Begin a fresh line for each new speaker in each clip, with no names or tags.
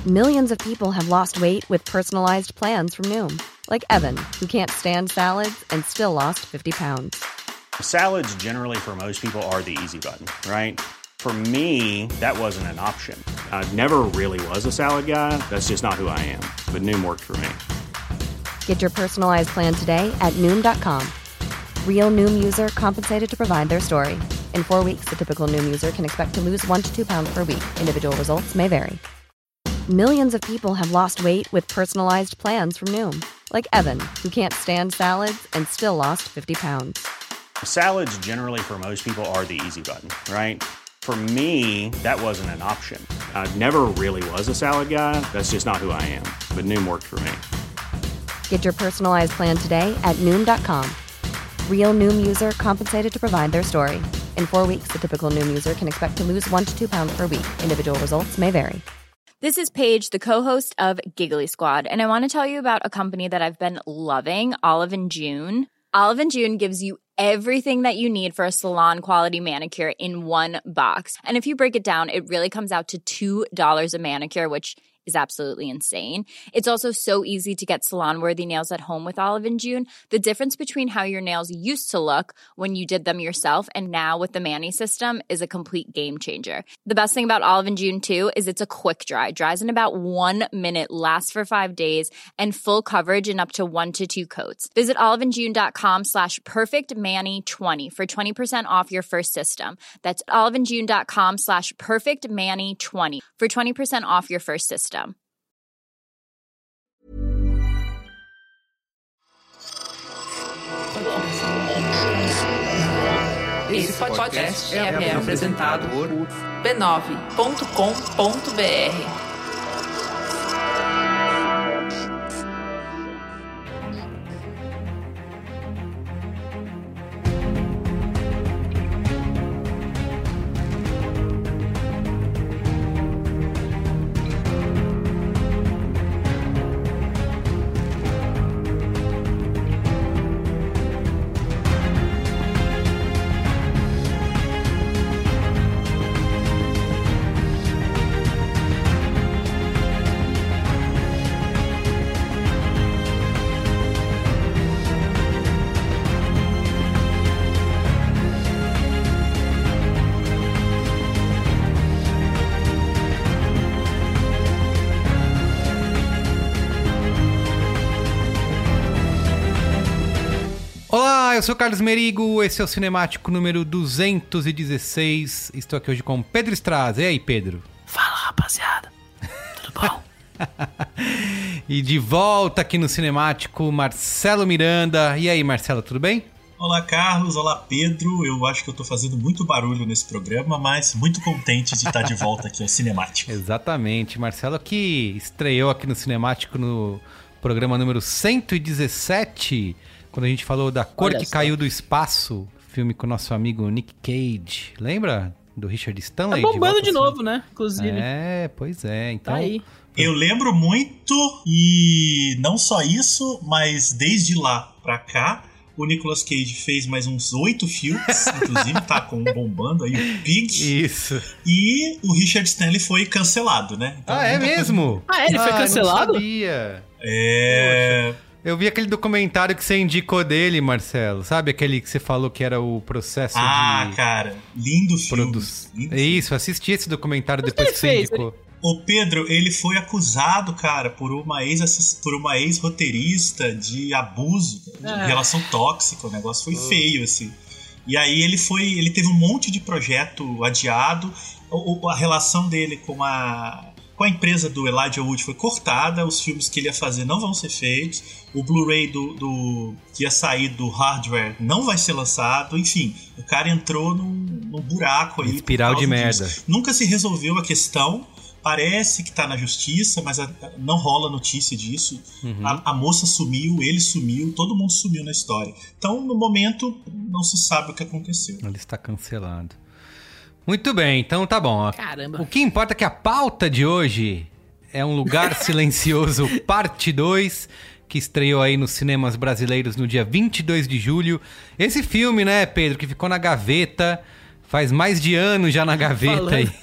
Millions of people have lost weight with personalized plans from Noom. Like Evan, who can't stand salads and still lost 50 pounds.
Salads generally for most people are the easy button, right? For me, that wasn't an option. I never really was a salad guy. That's just not who I am. But Noom worked for me.
Get your personalized plan today at Noom.com. Real Noom user compensated to provide their story. In 4 weeks, the typical Noom user can expect to lose 1 to 2 pounds per week. Individual results may vary. Millions of people have lost weight with personalized plans from Noom. Like Evan, who can't stand salads and still lost 50 pounds.
Salads generally for most people are the easy button, right? For me, that wasn't an option. I never really was a salad guy. That's just not who I am. But Noom worked for me.
Get your personalized plan today at Noom.com. Real Noom user compensated to provide their story. In 4 weeks, the typical Noom user can expect to lose 1 to 2 pounds per week. Individual results may vary.
This is Paige, the co-host of Giggly Squad, and I want to tell you about a company that I've been loving, Olive & June. Olive & June gives you everything that you need for a salon-quality manicure in one box. And if you break it down, it really comes out to $2 a manicure, which is absolutely insane. It's also so easy to get salon-worthy nails at home with Olive & June. The difference between how your nails used to look when you did them yourself and now with the Mani system is a complete game changer. The best thing about Olive & June, too, is it's a quick dry. Dries in about 1 minute, lasts for 5 days, and full coverage in up to 1 to 2 coats. Visit oliveandjune.com/perfectmani20 for 20% off your first system. That's oliveandjune.com/perfectmani20 for 20% off your first system.
Esse podcast é apresentado por b9.com.br.
Olá, eu sou o Carlos Merigo, esse é o Cinemático número 216. Estou aqui hoje com Pedro Straz. E aí, Pedro?
Fala, rapaziada. Tudo bom?
E de volta aqui no Cinemático, Marcelo Miranda. E aí, Marcelo, tudo bem?
Olá, Carlos. Olá, Pedro. Eu acho que eu tô fazendo muito barulho nesse programa, mas muito contente de estar de volta aqui ao Cinemático.
Exatamente. Marcelo que estreou aqui no Cinemático no programa número 117, quando a gente falou da Cor que Caiu do Espaço, filme com o nosso amigo Nick Cage. Lembra do Richard Stanley?
Tá bombando de novo, né? Inclusive.
É, pois é. Então,
tá aí.
Eu lembro muito, e não só isso, mas desde lá pra cá, o Nicolas Cage fez mais uns 8 filmes, inclusive tá com bombando aí o Pig.
Isso.
E o Richard Stanley foi cancelado, né? Então,
é mesmo?
Ele foi cancelado?
Eu não sabia.
É...
Poxa. Eu vi aquele documentário que você indicou dele, Marcelo. Sabe aquele que você falou que era o processo de...
Ah, cara, lindo filme.
Isso, assisti esse documentário depois que você indicou.
O Pedro, ele foi acusado, cara, por uma ex-roteirista de abuso, de relação tóxica. O negócio foi feio, assim. E aí ele teve um monte de projeto adiado. A relação dele com a empresa do Elijah Wood foi cortada. Os filmes que ele ia fazer não vão ser feitos. O Blu-ray que ia sair do hardware não vai ser lançado. Enfim, o cara entrou num buraco aí.
Espiral de merda.
Nunca se resolveu a questão. Parece que tá na justiça, mas não rola notícia disso. Uhum. A moça sumiu, ele sumiu, todo mundo sumiu na história. Então, no momento, não se sabe o que aconteceu.
Ele está cancelado. Muito bem, então tá bom.
Caramba.
O que importa é que a pauta de hoje é Um Lugar Silencioso, parte 2, que estreou aí nos cinemas brasileiros no dia 22 de julho. Esse filme, né, Pedro, que ficou na gaveta, faz mais de ano já na gaveta aí.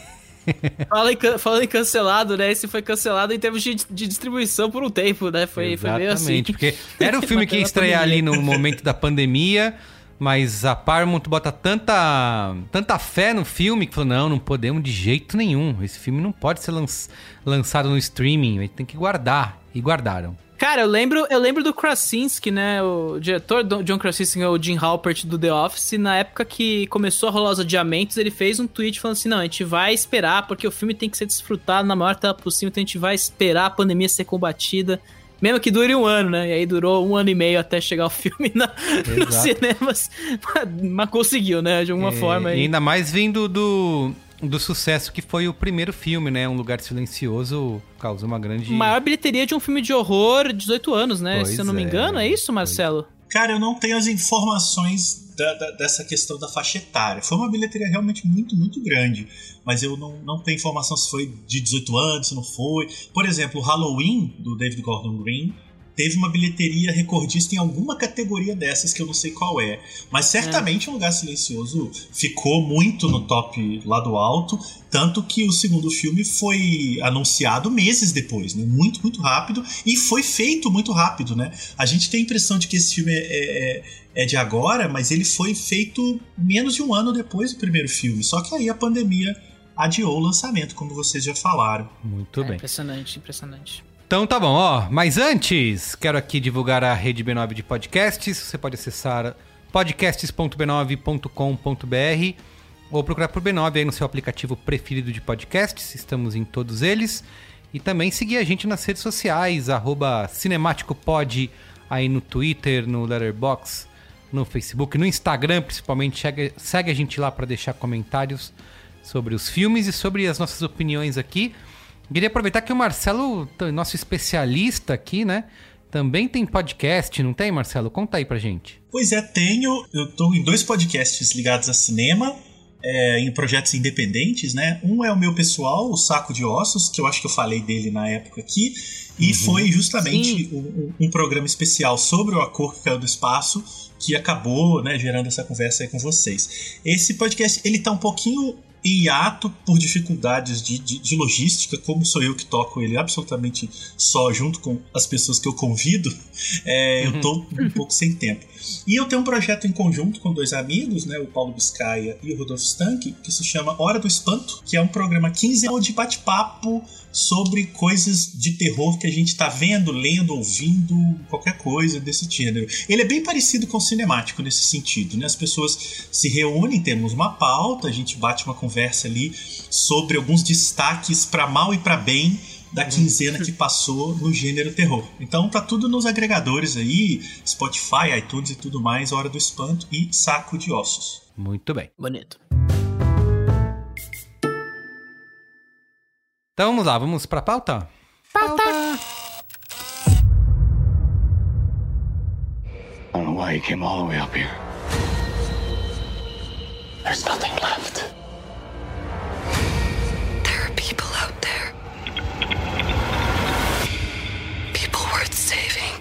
Falando em cancelado, né? Esse foi cancelado em termos de distribuição por um tempo, né? Foi meio assim.
Porque era o filme que ia estrear ali no momento da pandemia, mas a Paramount bota tanta fé no filme que falou, não podemos de jeito nenhum. Esse filme não pode ser lançado no streaming, a gente tem que guardar. E guardaram.
Cara, eu lembro do Krasinski, né? O diretor John Krasinski é o Jim Halpert do The Office. Na época que começou a rolar os adiamentos, ele fez um tweet falando assim, não, a gente vai esperar, porque o filme tem que ser desfrutado na maior tela possível, então a gente vai esperar a pandemia ser combatida, mesmo que dure 1 ano, né? E aí durou 1 ano e meio até chegar o filme nos cinemas. Mas conseguiu, né? De alguma forma.
E ainda mais vindo do sucesso que foi o primeiro filme, né? Um Lugar Silencioso causou uma grande...
Maior bilheteria de um filme de horror, 18 anos, né?
Pois
se eu não me engano, é isso, Marcelo?
Cara, eu não tenho as informações dessa questão da faixa etária. Foi uma bilheteria realmente muito, muito grande. Mas eu não tenho informação se foi de 18 anos, se não foi. Por exemplo, o Halloween, do David Gordon Green, teve uma bilheteria recordista em alguma categoria dessas que eu não sei qual é. Mas certamente Um Lugar Silencioso ficou muito no top lá do alto, tanto que o segundo filme foi anunciado meses depois, né? Muito, muito rápido, e foi feito muito rápido, né? A gente tem a impressão de que esse filme é de agora, mas ele foi feito menos de 1 ano depois do primeiro filme. Só que aí a pandemia adiou o lançamento, como vocês já falaram.
Muito bem.
Impressionante.
Então tá bom, mas antes, quero aqui divulgar a rede B9 de podcasts. Você pode acessar podcasts.b9.com.br ou procurar por B9 aí no seu aplicativo preferido de podcasts. Estamos em todos eles. E também seguir a gente nas redes sociais, @cinemáticopod, aí no Twitter, no Letterboxd, no Facebook, no Instagram principalmente. Segue a gente lá para deixar comentários sobre os filmes e sobre as nossas opiniões aqui. Queria aproveitar que o Marcelo, nosso especialista aqui, né? Também tem podcast, não tem, Marcelo? Conta aí pra gente.
Pois é, tenho. Eu tô em 2 podcasts ligados a cinema, em projetos independentes, né? Um é o meu pessoal, o Saco de Ossos, que eu acho que eu falei dele na época aqui, e foi justamente um programa especial sobre o A Cor que Caiu do Espaço, que acabou, né, gerando essa conversa aí com vocês. Esse podcast, ele tá um pouquinho em hiato por dificuldades de logística, como sou eu que toco ele absolutamente só, junto com as pessoas que eu convido, eu tô um pouco sem tempo. E eu tenho um projeto em conjunto com 2 amigos, né, o Paulo Biscaia e o Rodolfo Stank, que se chama Hora do Espanto, que é um programa quinzenal de bate-papo sobre coisas de terror que a gente tá vendo, lendo, ouvindo, qualquer coisa desse gênero. Ele é bem parecido com o Cinemático nesse sentido, né? As pessoas se reúnem, temos uma pauta, a gente bate uma conversa ali sobre alguns destaques para mal e para bem da quinzena que passou no gênero terror. Então tá tudo nos agregadores aí, Spotify, iTunes e tudo mais, Hora do Espanto e Saco de Ossos.
Muito bem.
Bonito.
Então vamos lá, vamos pra pauta? Pauta!
I don't know why you came all the way up here. There's nothing left.
There are people out there. People worth saving.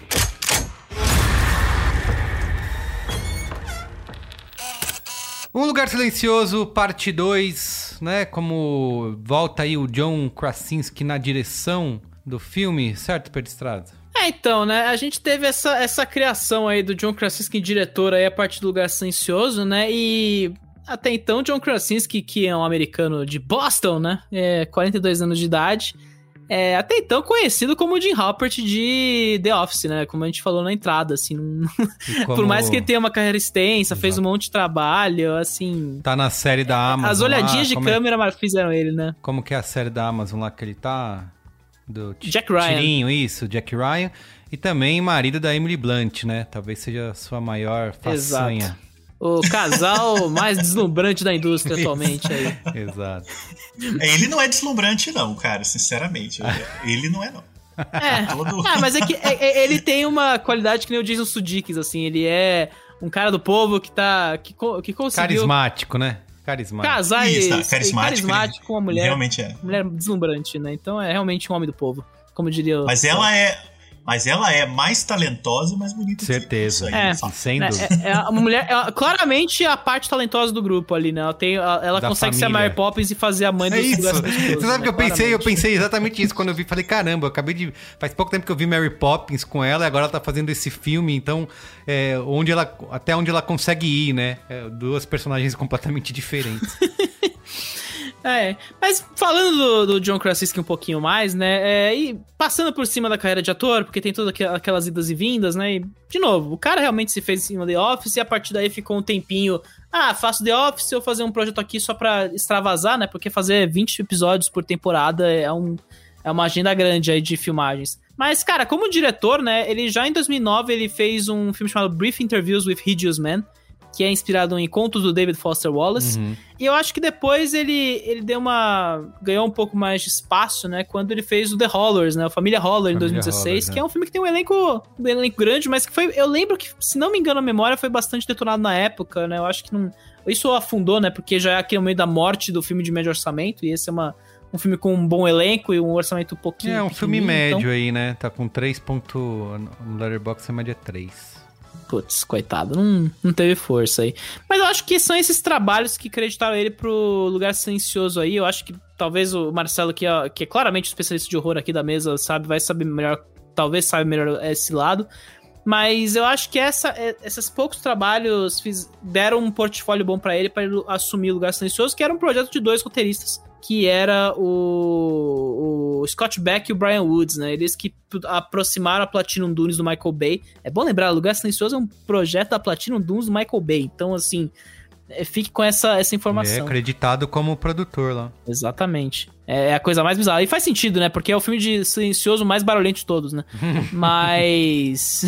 Um Lugar Silencioso, parte 2, né? Como volta aí o John Krasinski na direção do filme, certo, Pedro Estrada?
Então, né, a gente teve essa criação aí do John Krasinski diretor aí a partir do Lugar Silencioso, né, e até então John Krasinski, que é um americano de Boston, né, 42 anos de idade, até então conhecido como Jim Halpert de The Office, né, como a gente falou na entrada, assim, por mais que ele tenha uma carreira extensa, fez um monte de trabalho, assim...
Tá na série da Amazon.
As olhadinhas de câmera fizeram ele, né.
Como que é a série da Amazon lá que ele tá... Do
Jack Ryan.
Tirinho, isso, Jack Ryan. E também marido da Emily Blunt, né? Talvez seja a sua maior façanha.
Exato. O casal mais deslumbrante da indústria atualmente aí.
Exato.
Ele não é deslumbrante não, cara, sinceramente. Ele não é não.
Mas é que ele tem uma qualidade que nem o Jason Sudeikis, assim. Ele é um cara do povo que conseguiu...
Carismático, né? Carismático.
Casar
carismático
com uma mulher.
Realmente é.
Mulher deslumbrante, né? Então é realmente um homem do povo, como diria o...
Mas ela é Mas ela é mais talentosa e mais bonita.
Certeza. Sem dúvida.
É uma mulher, claramente a parte talentosa do grupo ali, né? Ela consegue ser a Mary Poppins e fazer a mãe dos
isso. Você sabe
né?
que eu pensei exatamente isso quando eu vi. Falei, caramba, faz pouco tempo que eu vi Mary Poppins com ela e agora ela tá fazendo esse filme, então até onde ela consegue ir, né? Duas personagens completamente diferentes.
Mas falando do John Krasinski um pouquinho mais, né, e passando por cima da carreira de ator, porque tem todas aquelas idas e vindas, né, e, de novo, o cara realmente se fez em cima do The Office e a partir daí ficou um tempinho, faço The Office, eu vou fazer um projeto aqui só pra extravasar, né, porque fazer 20 episódios por temporada é uma agenda grande aí de filmagens. Mas, cara, como diretor, né, ele já em 2009 ele fez um filme chamado Brief Interviews with Hideous Men, que é inspirado em contos do David Foster Wallace. Uhum. E eu acho que depois ele ganhou um pouco mais de espaço, né? Quando ele fez o The Hollers, né? A Família Holler, em 2016, que é um filme que tem um elenco grande, mas que eu lembro que, se não me engano a memória, foi bastante detonado na época, né? Eu acho que isso afundou, né? Porque já é aqui no meio da morte do filme de médio orçamento, e esse é um filme com um bom elenco e um orçamento um pouquinho...
É um filme médio aí, né? Tá com 3. No Letterboxd a média é 3.
Putz, coitado, não teve força aí. Mas eu acho que são esses trabalhos que acreditaram ele pro Lugar Silencioso aí. Eu acho que talvez o Marcelo, que é claramente especialista de horror aqui da mesa, vai saber melhor, talvez saiba melhor esse lado. Mas eu acho que esses poucos trabalhos deram um portfólio bom pra ele assumir o Lugar Silencioso, que era um projeto de 2 roteiristas, que era o Scott Beck e o Brian Woods, né? Eles que aproximaram a Platinum Dunes do Michael Bay. É bom lembrar, o Lugar Silencioso é um projeto da Platinum Dunes do Michael Bay. Então, assim, fique com essa informação.
É acreditado como produtor lá.
Exatamente. É a coisa mais bizarra. E faz sentido, né? Porque é o filme de silencioso mais barulhento de todos, né? Mas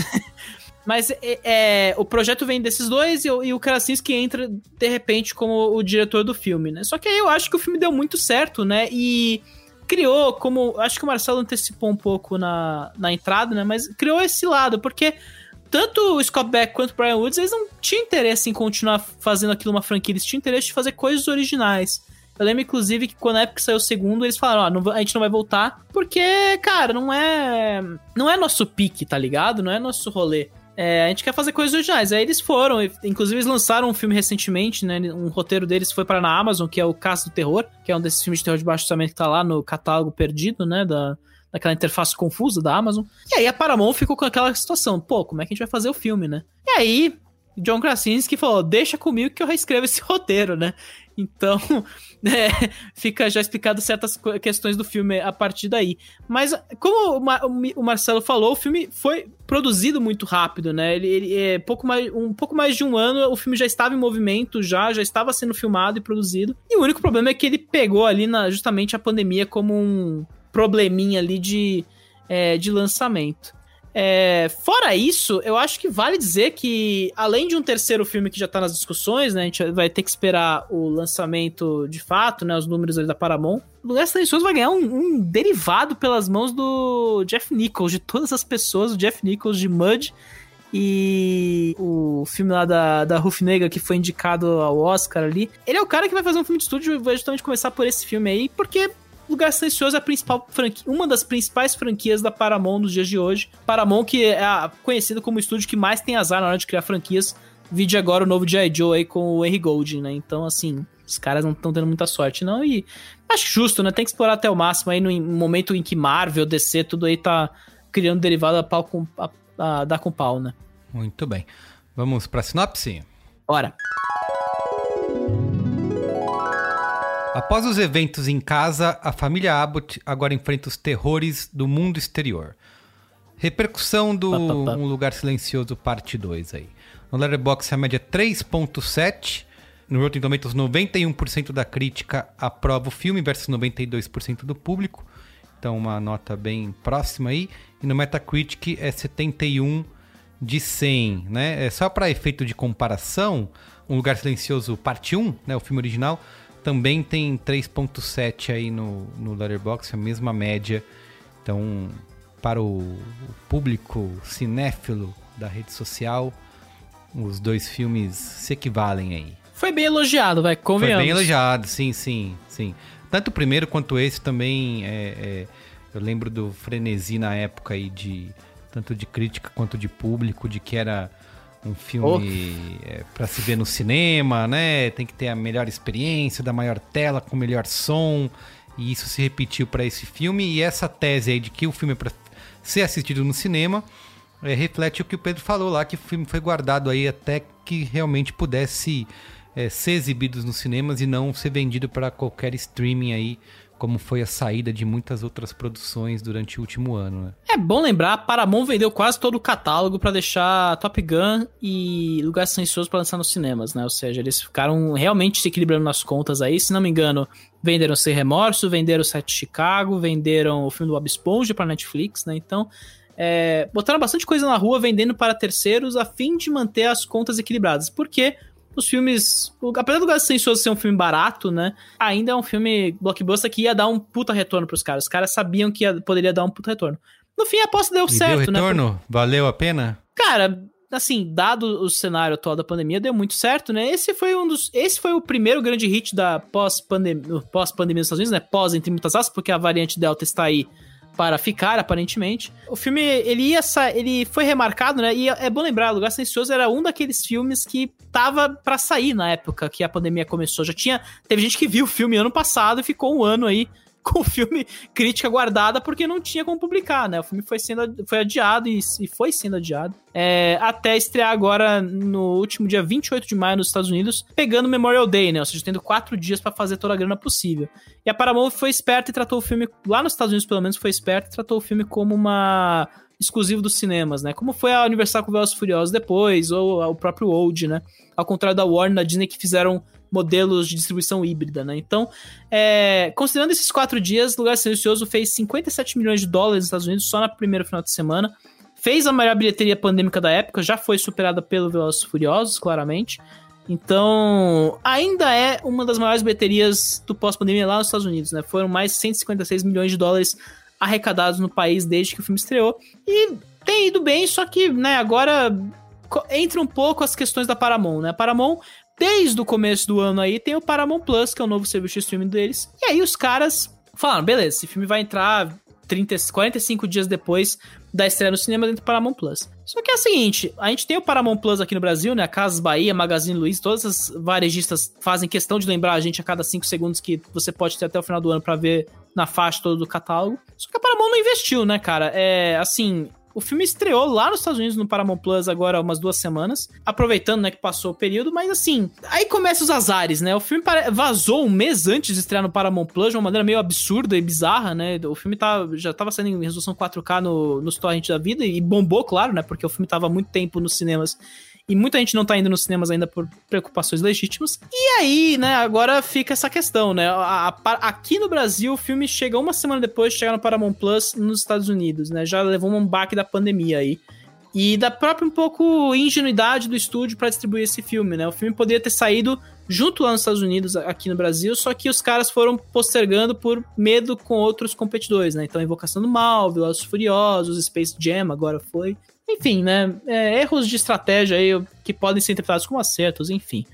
o projeto vem desses dois e o Krasinski entra, de repente, como o diretor do filme, né? Só que aí eu acho que o filme deu muito certo, né? E criou, como... Acho que o Marcelo antecipou um pouco na entrada, né? Mas criou esse lado, porque tanto o Scott Beck quanto o Brian Woods, eles não tinham interesse em continuar fazendo aquilo uma franquia, eles tinham interesse de fazer coisas originais. Eu lembro, inclusive, que quando a época saiu o segundo, eles falaram, a gente não vai voltar, porque, cara, não é nosso pique, tá ligado? Não é nosso rolê. A gente quer fazer coisas originais. Aí eles foram, inclusive eles lançaram um filme recentemente, né? Um roteiro deles foi para na Amazon, que é o Caça do Terror, que é um desses filmes de terror de baixo orçamento que tá lá no catálogo perdido, né? Daquela interface confusa da Amazon. E aí a Paramount ficou com aquela situação, pô, como é que a gente vai fazer o filme, né? E aí, John Krasinski falou, deixa comigo que eu reescrevo esse roteiro, né? Então, fica já explicado certas questões do filme a partir daí. Mas, como o Marcelo falou, o filme foi produzido muito rápido, né? Ele um pouco mais de um ano, o filme já estava em movimento, já estava sendo filmado e produzido. E o único problema é que ele pegou ali justamente a pandemia como um probleminha ali de lançamento. Fora isso, eu acho que vale dizer que, além de um terceiro filme que já tá nas discussões, né, a gente vai ter que esperar o lançamento de fato, né, os números ali da Paramount, o Lugar Silencioso vai ganhar um derivado pelas mãos do Jeff Nichols, de todas as pessoas, o Jeff Nichols de Mud, e o filme lá da Rufnega, que foi indicado ao Oscar ali. Ele é o cara que vai fazer um filme de estúdio, vai justamente começar por esse filme aí, porque Lugar Silencioso é a principal franquia, uma das principais franquias da Paramount nos dias de hoje. Paramount, que é conhecido como o estúdio que mais tem azar na hora de criar franquias. Vide agora o novo G.I. Joe aí com o Henry Golding, né? Então, assim, os caras não estão tendo muita sorte, não. E acho justo, né? Tem que explorar até o máximo aí no momento em que Marvel, DC, tudo aí tá criando derivado a dar com pau, né?
Muito bem. Vamos pra sinopse?
Bora.
Após os eventos em casa, a família Abbott agora enfrenta os terrores do mundo exterior. Repercussão do Um Lugar Silencioso, parte 2 aí. No Letterboxd a média é 3.7. No Rotten Tomatoes, 91% da crítica aprova o filme versus 92% do público. Então uma nota bem próxima aí. E no Metacritic é 71 de 100, né? Só para efeito de comparação, Um Lugar Silencioso, parte 1, né, o filme original, também tem 3.7 aí no Letterboxd, a mesma média. Então, para o público cinéfilo da rede social, os dois filmes se equivalem aí.
Foi bem elogiado, convenhamos.
Foi bem elogiado, sim. Tanto o primeiro quanto esse também, eu lembro do frenesi na época aí tanto de crítica quanto de público, de que era um filme para se ver no cinema, né? Tem que ter a melhor experiência, da maior tela, com o melhor som, e isso se repetiu para esse filme, e essa tese aí de que o filme é para ser assistido no cinema reflete o que o Pedro falou lá, que o filme foi guardado aí até que realmente pudesse ser exibido nos cinemas e não ser vendido para qualquer streaming aí, como foi a saída de muitas outras produções durante o último ano, né?
É bom lembrar, a Paramount vendeu quase todo o catálogo pra deixar Top Gun e Lugar Silencioso pra lançar nos cinemas, né? Ou seja, eles ficaram realmente se equilibrando nas contas aí. Se não me engano, venderam Sem Remorso, venderam o Sete de Chicago, venderam o filme do Bob Esponja pra Netflix, né? Então, botaram bastante coisa na rua vendendo para terceiros a fim de manter as contas equilibradas. Porque os filmes, apesar do Lugar Silencioso ser um filme barato, né, ainda é um filme blockbuster que ia dar um puta retorno pros caras. Os caras sabiam que poderia dar um puta retorno. No fim, a aposta deu certo,
deu retorno?
né?
Valeu a pena?
Cara, assim, dado o cenário atual da pandemia, deu muito certo, né? Esse foi o primeiro grande hit da pós-pandemia dos Estados Unidos, né? Pós, entre muitas aspas, porque a variante Delta está aí para ficar, aparentemente. O filme, ele foi remarcado, né? E é bom lembrar, Lugar Silencioso era um daqueles filmes que tava pra sair na época que a pandemia começou. Teve gente que viu o filme ano passado e ficou um ano aí com o filme crítica guardada porque não tinha como publicar, né? O filme foi adiado e foi sendo adiado até estrear agora no último dia 28 de maio nos Estados Unidos, pegando Memorial Day, né? Ou seja, tendo 4 dias pra fazer toda a grana possível. E a Paramount foi esperta e tratou o filme, lá nos Estados Unidos pelo menos foi esperta, e tratou o filme como uma exclusivo dos cinemas, né? Como foi a Universal com Velozes e Furiosos depois, ou o próprio Old, né? Ao contrário da Warner, da Disney, que fizeram modelos de distribuição híbrida, né? Então, considerando esses 4 dias, Lugar Silencioso fez 57 milhões de dólares nos Estados Unidos só no primeiro final de semana. Fez a maior bilheteria pandêmica da época, já foi superada pelo Velozes e Furiosos, claramente. Então, ainda é uma das maiores bilheterias do pós-pandemia lá nos Estados Unidos, né? Foram mais 156 milhões de dólares arrecadados no país desde que o filme estreou. E tem ido bem, só que, né, agora entra um pouco as questões da Paramount, né? A Paramount, desde o começo do ano aí, tem o Paramount Plus, que é o novo serviço de streaming deles. E aí os caras falaram, beleza, esse filme vai entrar 45 dias depois da estreia no cinema dentro do Paramount Plus. Só que é o seguinte, a gente tem o Paramount Plus aqui no Brasil, né? A Casas Bahia, Magazine Luiza, todas as varejistas fazem questão de lembrar a gente a cada 5 segundos que você pode ter até o final do ano pra ver na faixa todo do catálogo. Só que a Paramount não investiu, né, cara? Assim, o filme estreou lá nos Estados Unidos no Paramount Plus agora há umas 2 semanas, aproveitando, né, que passou o período, mas assim, aí começam os azares, né? O filme vazou um mês antes de estrear no Paramount Plus de uma maneira meio absurda e bizarra, né? O filme já tava saindo em resolução 4K nos torrents da vida e bombou, claro, né? Porque o filme tava há muito tempo nos cinemas e muita gente não tá indo nos cinemas ainda por preocupações legítimas. E aí, né, agora fica essa questão, né? Aqui no Brasil, o filme chega uma semana depois de chegar no Paramount Plus nos Estados Unidos, né? Já levou um baque da pandemia aí. E da própria um pouco ingenuidade do estúdio pra distribuir esse filme, né? O filme poderia ter saído junto lá nos Estados Unidos, aqui no Brasil, só que os caras foram postergando por medo com outros competidores, né? Então, Invocação do Mal, Velozes e Furiosos, Space Jam agora foi. Enfim, né? Erros de estratégia aí que podem ser interpretados como acertos, enfim.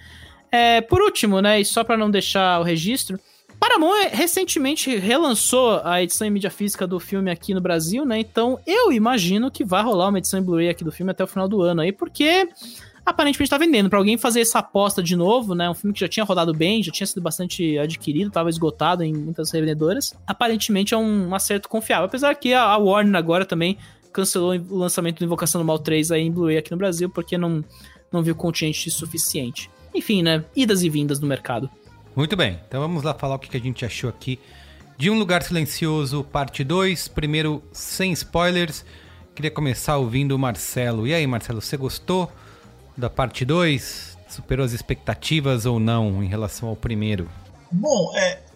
Por último, né? E só pra não deixar o registro, Paramount recentemente relançou a edição em mídia física do filme aqui no Brasil, né? Então eu imagino que vai rolar uma edição em Blu-ray aqui do filme até o final do ano aí, porque aparentemente tá vendendo. Pra alguém fazer essa aposta de novo, né? Um filme que já tinha rodado bem, já tinha sido bastante adquirido, tava esgotado em muitas revendedoras. Aparentemente é um acerto confiável. Apesar que a Warner agora também cancelou o lançamento do Invocação do Mal 3 aí em Blu-ray aqui no Brasil, porque não viu contingente suficiente. Enfim, né? Idas e vindas no mercado.
Muito bem, então vamos lá falar o que a gente achou aqui de Um Lugar Silencioso, parte 2. Primeiro, sem spoilers, queria começar ouvindo o Marcelo. E aí, Marcelo, você gostou da parte 2? Superou as expectativas ou não em relação ao primeiro?
Bom,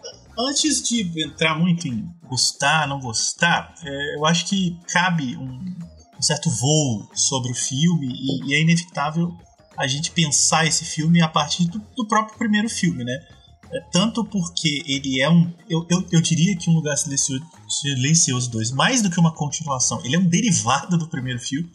antes de entrar muito em gostar, não gostar, eu acho que cabe um certo voo sobre o filme e é inevitável a gente pensar esse filme a partir do próprio primeiro filme, né? Tanto porque ele é eu diria que Um Lugar Silencioso 2, mais do que uma continuação, ele é um derivado do primeiro filme,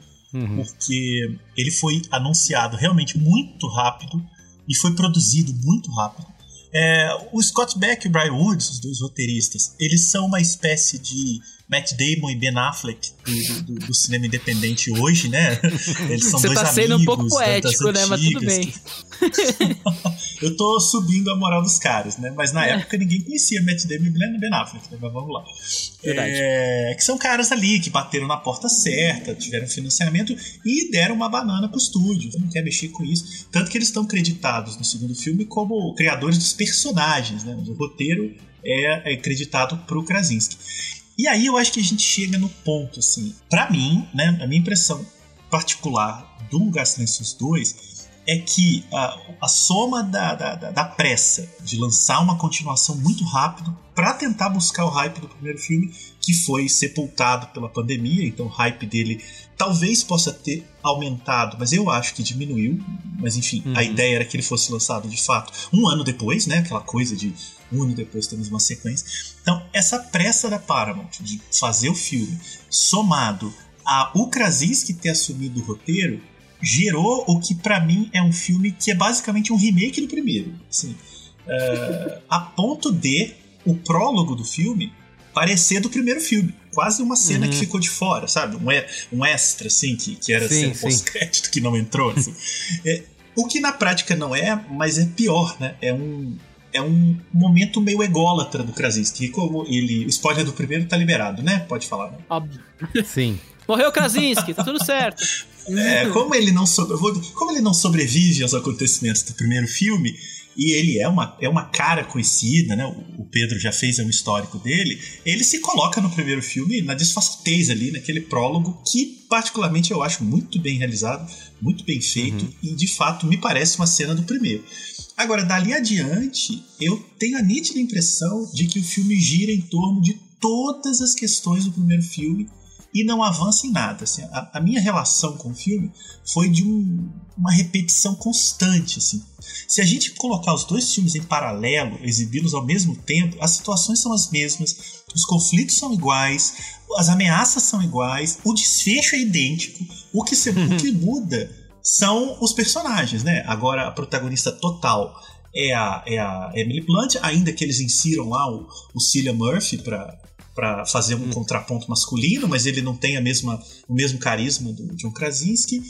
porque ele foi anunciado realmente muito rápido e foi produzido muito rápido. O Scott Beck e o Brian Wood, os dois roteiristas, eles são uma espécie de Matt Damon e Ben Affleck do cinema independente hoje, né? Eles são dois amigos. Você tá
sendo um pouco poético, né? Mas tudo bem.
Eu tô subindo a moral dos caras, né? Mas na época ninguém conhecia Matt Damon e Ben Affleck, né? Mas vamos lá. Que são caras ali que bateram na porta certa, tiveram financiamento e deram uma banana pro estúdio. Não quer mexer com isso. Tanto que eles estão creditados no segundo filme como criadores dos personagens, né? O roteiro é acreditado pro Krasinski. E aí eu acho que a gente chega no ponto, assim, pra mim, né, a minha impressão particular do Lugar Silencioso 2 é que a soma da pressa de lançar uma continuação muito rápido para tentar buscar o hype do primeiro filme, que foi sepultado pela pandemia, então o hype dele talvez possa ter aumentado, mas eu acho que diminuiu. Mas enfim, a ideia era que ele fosse lançado de fato um ano depois, né? Aquela coisa de um ano depois temos uma sequência. Então essa pressa da Paramount de fazer o filme, somado a o Krasinski ter assumido o roteiro, gerou o que pra mim é um filme que é basicamente um remake do primeiro, assim, a ponto de o prólogo do filme parecer do primeiro filme, quase uma cena que ficou de fora, sabe, um extra assim, que era um pós-crédito que não entrou, assim. O que na prática não é, mas é pior, né, é um momento meio ególatra do Krasinski, como ele, o spoiler do primeiro tá liberado, né, pode falar, né?
Óbvio.
Sim.
Morreu o Krasinski, tá tudo certo.
Como ele não sobrevive aos acontecimentos do primeiro filme, e ele é uma cara conhecida, né? O Pedro já fez um histórico dele, ele se coloca no primeiro filme na disfarçatez ali, naquele prólogo que particularmente eu acho muito bem realizado, muito bem feito, e de fato me parece uma cena do primeiro. Agora, dali adiante, eu tenho a nítida impressão de que o filme gira em torno de todas as questões do primeiro filme e não avança em nada. Assim, a minha relação com o filme foi de uma repetição constante. Assim. Se a gente colocar os dois filmes em paralelo, exibi-los ao mesmo tempo, as situações são as mesmas, os conflitos são iguais, as ameaças são iguais, o desfecho é idêntico. O que muda são os personagens, né? Agora a protagonista total é a Emily Blunt, ainda que eles insiram lá o Cillian Murphy para fazer um contraponto masculino, mas ele não tem o mesmo carisma do John Krasinski.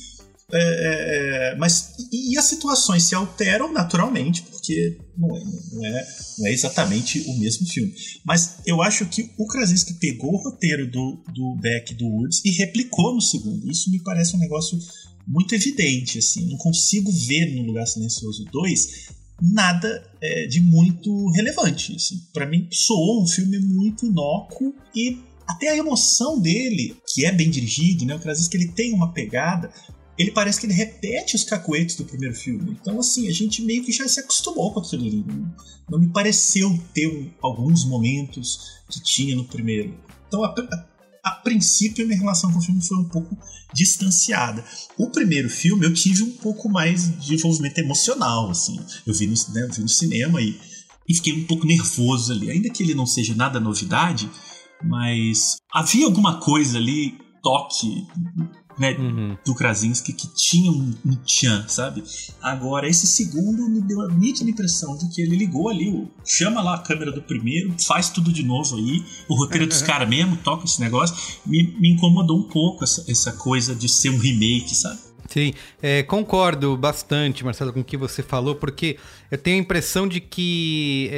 Mas as situações se alteram naturalmente, porque não é exatamente o mesmo filme. Mas eu acho que o Krasinski pegou o roteiro do Beck e do Woods e replicou no segundo. Isso me parece um negócio muito evidente. Assim. Não consigo ver no Lugar Silencioso 2 nada de muito relevante. Assim. Para mim, soou um filme muito inócuo e até a emoção dele, que é bem dirigido, né? O Krasinski, ele tem uma pegada, ele parece que ele repete os cacuetes do primeiro filme. Então, assim, a gente meio que já se acostumou com aquilo ali. Não me pareceu ter alguns momentos que tinha no primeiro. Então, a princípio, a minha relação com o filme foi um pouco distanciada. O primeiro filme eu tive um pouco mais de envolvimento emocional, assim. Eu vi no cinema e fiquei um pouco nervoso ali. Ainda que ele não seja nada novidade, mas havia alguma coisa ali, toque, né, do Krasinski que tinha um tchan, sabe? Agora, esse segundo me deu a nítida impressão de que ele ligou ali, chama lá a câmera do primeiro, faz tudo de novo aí, o roteiro dos caras mesmo, toca esse negócio, me incomodou um pouco essa coisa de ser um remake, sabe?
Sim, concordo bastante, Marcelo, com o que você falou, porque eu tenho a impressão de que,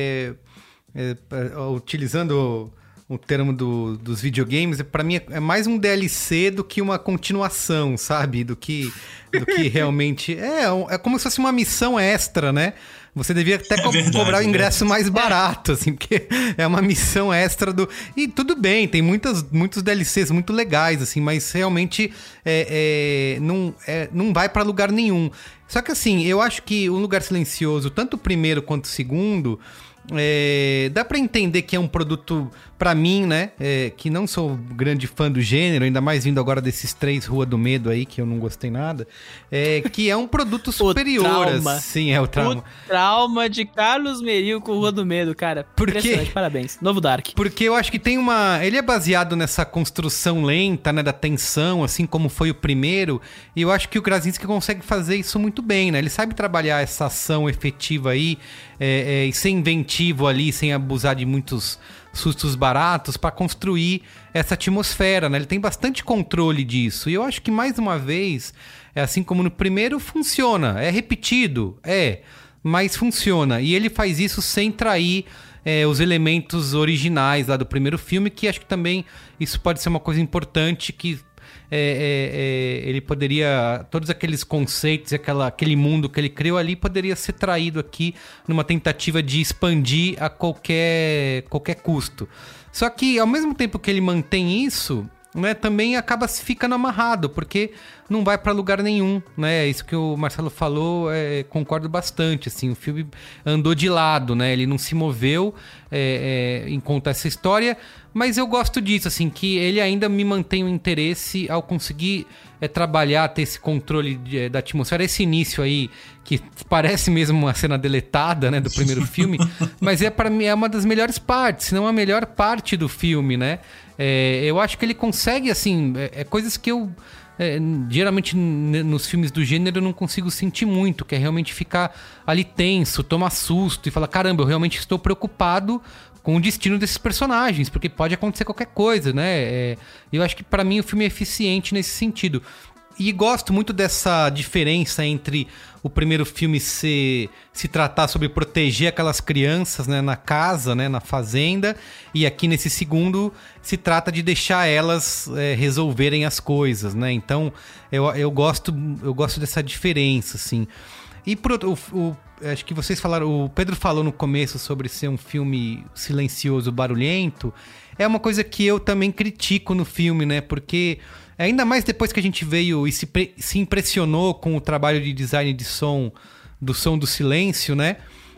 utilizando o termo dos videogames, pra mim é mais um DLC do que uma continuação, sabe? Do que realmente... É como se fosse uma missão extra, né? Você devia até cobrar o ingresso mais barato, assim, porque é uma missão extra do... E tudo bem, tem muitos DLCs muito legais, assim, mas realmente não vai pra lugar nenhum. Só que, assim, eu acho que O Lugar Silencioso, tanto o primeiro quanto o segundo... dá pra entender que é um produto, pra mim, né, que não sou grande fã do gênero, ainda mais vindo agora desses 3 Rua do Medo aí, que eu não gostei nada, que é um produto superior. Sim, o trauma.
O trauma de Carlos Meril com Rua do Medo, cara. Impressionante, parabéns. Novo Dark.
Porque eu acho que tem ele é baseado nessa construção lenta, né, da tensão, assim como foi o primeiro, e eu acho que o Krasinski consegue fazer isso muito bem, né, ele sabe trabalhar essa ação efetiva aí, e ser inventivo ali, sem abusar de muitos sustos baratos para construir essa atmosfera, né? Ele tem bastante controle disso. E eu acho que, mais uma vez, assim como no primeiro, funciona. É repetido? Mas funciona. E ele faz isso sem trair os elementos originais lá do primeiro filme, que acho que também isso pode ser uma coisa importante, que ele poderia... Todos aqueles conceitos, aquele mundo que ele criou ali, poderia ser traído aqui numa tentativa de expandir a qualquer custo. Só que, ao mesmo tempo que ele mantém isso, né, também acaba se ficando amarrado, porque não vai para lugar nenhum, né? Isso que o Marcelo falou, concordo bastante, assim, o filme andou de lado, né? Ele não se moveu em contar essa história, mas eu gosto disso, assim, que ele ainda me mantém o interesse ao conseguir trabalhar, ter esse controle da atmosfera, esse início aí, que parece mesmo uma cena deletada, né, do primeiro filme, mas para mim é uma das melhores partes, se não a melhor parte do filme, né? Eu acho que ele consegue, assim, coisas que eu geralmente nos filmes do gênero eu não consigo sentir muito, que é realmente ficar ali tenso, tomar susto e falar, caramba, eu realmente estou preocupado com o destino desses personagens, porque pode acontecer qualquer coisa, né? Eu acho que pra mim o filme é eficiente nesse sentido. E gosto muito dessa diferença entre o primeiro filme se tratar sobre proteger aquelas crianças, né, na casa, né, na fazenda, e aqui nesse segundo se trata de deixar elas resolverem as coisas, né? Então eu gosto dessa diferença, assim. E acho que vocês falaram, o Pedro falou no começo sobre ser um filme silencioso, barulhento. É uma coisa que eu também critico no filme, né? Porque ainda mais depois que a gente veio e se impressionou com o trabalho de design de som do silêncio, né?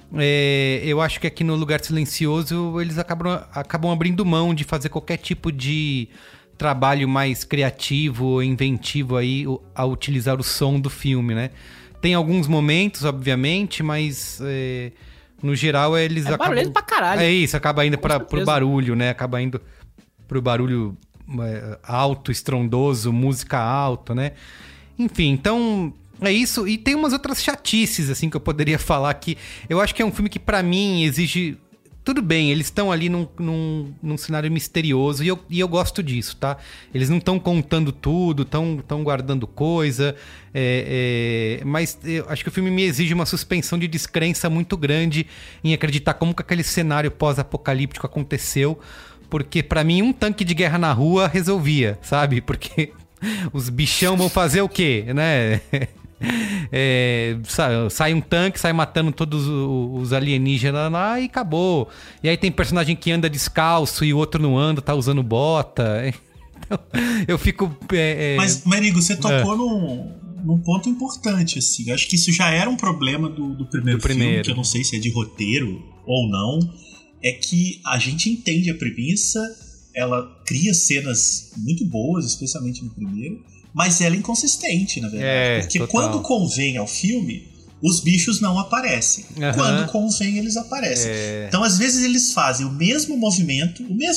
Eu acho que aqui no Lugar Silencioso eles acabam abrindo mão de fazer qualquer tipo de trabalho mais criativo ou inventivo aí ao utilizar o som do filme, né? Tem alguns momentos, obviamente, mas no geral eles acabam...
barulhento pra caralho.
É isso, acaba indo pro barulho, né? Acaba indo pro barulho alto, estrondoso, música alta, né? Enfim, então é isso. E tem umas outras chatices, assim, que eu poderia falar que... Eu acho que é um filme que, pra mim, exige... Tudo bem, eles estão ali num cenário misterioso e eu gosto disso, tá? Eles não estão contando tudo, estão guardando coisa, mas eu acho que o filme me exige uma suspensão de descrença muito grande em acreditar como que aquele cenário pós-apocalíptico aconteceu, porque pra mim um tanque de guerra na rua resolvia, sabe? Porque os bichão vão fazer o quê, né? Sai um tanque, sai matando todos os alienígenas lá e acabou. E aí tem personagem que anda descalço e o outro não anda, tá usando bota. Então, eu fico...
Mas, Marigo, você tocou num ponto importante, assim. Acho que isso já era um problema do primeiro filme, que eu não sei se é de roteiro ou não. É que a gente entende a premissa, ela cria cenas muito boas, especialmente no primeiro, mas ela é inconsistente, na verdade. Porque total. Quando convém ao filme, os bichos não aparecem. Quando convém, eles aparecem. Então, às vezes, eles fazem o mesmo movimento,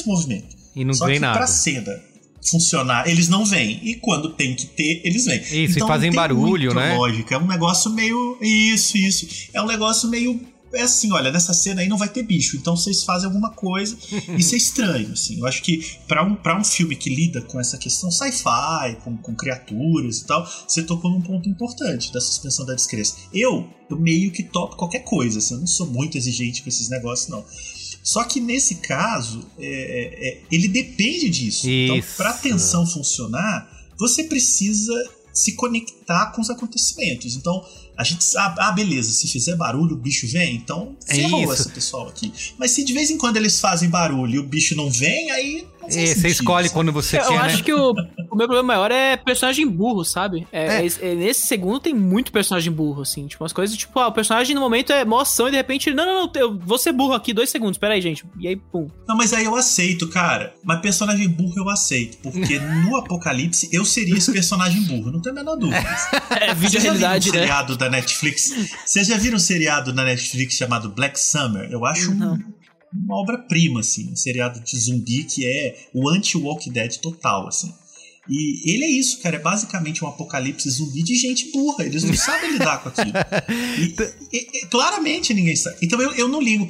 e não
só
vem
que
nada.
Pra cena funcionar, eles não vêm. E quando tem que ter, eles vêm.
Isso,
então,
e fazem barulho, né?
Lógica. É um negócio meio... Isso. É um negócio meio... É assim, olha, nessa cena aí não vai ter bicho, então vocês fazem alguma coisa. Isso é estranho, assim. Eu acho que pra um filme que lida com essa questão sci-fi, com criaturas e tal, você tocou num ponto importante da suspensão da descrença. Eu meio que topo qualquer coisa, assim, eu não sou muito exigente com esses negócios, não. Só que nesse caso, ele depende disso.
Isso.
Então, pra tensão funcionar, você precisa se conectar com os acontecimentos. Então, a gente sabe, beleza, se fizer barulho o bicho vem, então ferrou esse pessoal aqui. Mas se de vez em quando eles fazem barulho e o bicho não vem, aí não faz sentido,
você escolhe quando você quer,
eu acho que o meu problema maior é personagem burro, sabe? Nesse segundo tem muito personagem burro, assim. Tipo, umas coisas, tipo, o personagem no momento é mó ação e de repente, não, eu vou ser burro aqui 2 segundos, peraí, gente. E aí, pum.
Não, mas aí eu aceito, cara. Mas personagem burro eu aceito. Porque no Apocalipse eu seria esse personagem burro, não tem a menor dúvida.
Vídeo realidade, né?
Seriado da Netflix. Vocês já viram um seriado da Netflix chamado Black Summer? Eu acho uma obra-prima, assim. Um seriado de zumbi que é o anti-Walking Dead total, assim. E ele é isso, cara. É basicamente um apocalipse zumbi de gente burra. Eles não sabem lidar com aquilo. E claramente ninguém sabe. Então eu não ligo pra gente.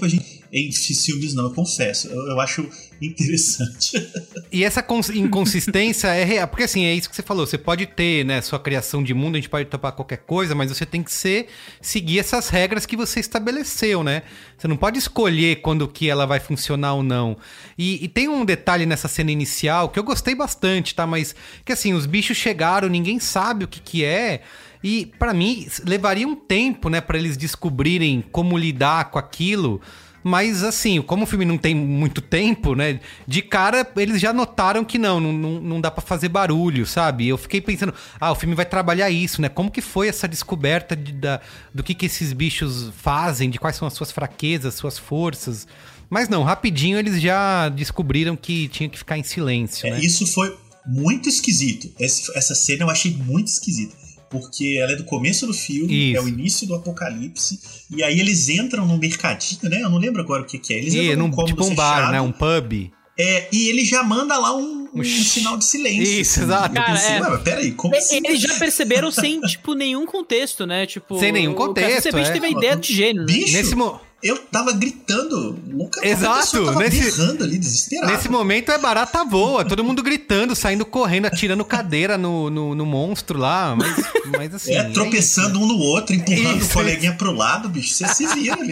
em filmes não, eu confesso. Eu acho interessante.
E essa inconsistência é real, porque assim, é isso que você falou, você pode ter, né, sua criação de mundo, a gente pode topar qualquer coisa, mas você tem que seguir essas regras que você estabeleceu, né? Você não pode escolher quando que ela vai funcionar ou não. E tem um detalhe nessa cena inicial que eu gostei bastante, tá? Mas que assim, os bichos chegaram, ninguém sabe o que é. E pra mim, levaria um tempo, né, pra eles descobrirem como lidar com aquilo. Mas assim, como o filme não tem muito tempo, né, de cara eles já notaram que não dá pra fazer barulho, sabe? Eu fiquei pensando, o filme vai trabalhar isso, né? Como que foi essa descoberta do que esses bichos fazem, de quais são as suas fraquezas, suas forças? Mas não, rapidinho eles já descobriram que tinha que ficar em silêncio, né?
Isso foi muito esquisito. Essa cena eu achei muito esquisita. Porque ela é do começo do filme, é o início do apocalipse, e aí eles entram no mercadinho, né? Eu não lembro agora o que é. Eles entram num cômodo
tipo um bar, né? Um pub.
E ele já manda lá um sinal de silêncio.
Isso, exato.
Cara, mas peraí, como assim?
Eles já perceberam sem, tipo, nenhum contexto, né? Tipo,
sem nenhum contexto,
Você teve a ideia de gênio, né?
Bicho, eu tava gritando loucamente.
Exato,
berrando ali, desesperado.
Nesse momento é barata voa, todo mundo gritando, saindo correndo, atirando cadeira no monstro lá, mas assim...
tropeçando um no outro, empurrando o coleguinha pro lado, bicho, você se vira ali.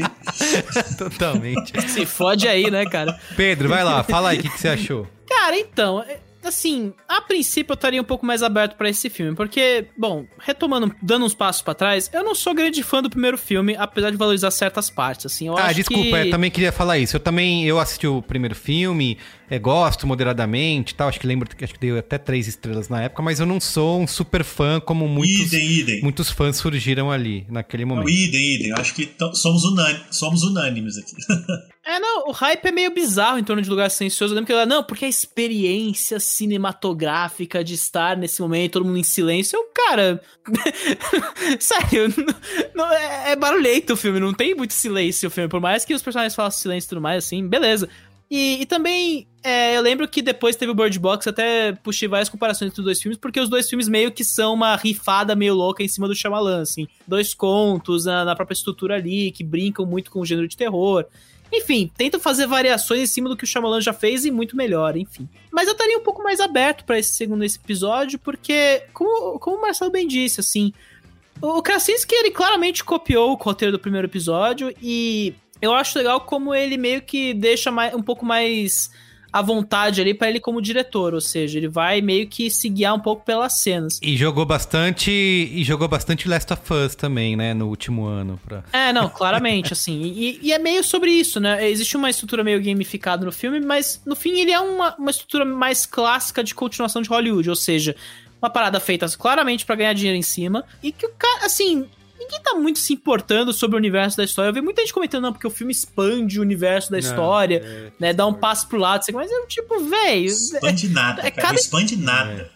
Totalmente.
Se fode aí, né, cara?
Pedro, vai lá, fala aí, o que você achou?
Cara, então... Assim, a princípio eu estaria um pouco mais aberto pra esse filme, porque, bom, retomando, dando uns passos pra trás, eu não sou grande fã do primeiro filme, apesar de valorizar certas partes, assim, eu acho
desculpa, eu também queria falar isso, eu assisti o primeiro filme, gosto moderadamente e tal, acho que deu até 3 estrelas na época, mas eu não sou um super fã como muitos fãs surgiram ali, naquele momento.
Idem, eu acho que somos unânimes aqui.
Não, o hype é meio bizarro em torno de Lugar Silencioso. Eu lembro que ela, não, porque a experiência cinematográfica de estar nesse momento, todo mundo em silêncio, cara... Sério, é barulhento o filme, não tem muito silêncio o filme, por mais que os personagens façam silêncio e tudo mais, assim, beleza. E também, eu lembro que depois teve o Bird Box, até puxei várias comparações entre os dois filmes, porque os dois filmes meio que são uma rifada meio louca em cima do Shyamalan, assim. 2 contos na própria estrutura ali, que brincam muito com o gênero de terror. Enfim, tentam fazer variações em cima do que o Shyamalan já fez e muito melhor, enfim. Mas eu estaria um pouco mais aberto pra esse episódio, porque, como o Marcelo bem disse, assim, o Krasinski, ele claramente copiou o roteiro do primeiro episódio e eu acho legal como ele meio que deixa um pouco mais à vontade ali pra ele como diretor, ou seja, ele vai meio que se guiar um pouco pelas cenas.
E jogou bastante Last of Us também, né, no último ano.
Não, claramente, assim, e é meio sobre isso, né, existe uma estrutura meio gamificada no filme, mas no fim ele é uma estrutura mais clássica de continuação de Hollywood, ou seja, uma parada feita claramente pra ganhar dinheiro em cima, e que o cara, assim... Ninguém tá muito se importando sobre o universo da história. Eu vi muita gente comentando, não, porque o filme expande o universo da história, né? Dá um passo pro lado. Mas eu, tipo, velho...
Expande nada, não expande nada.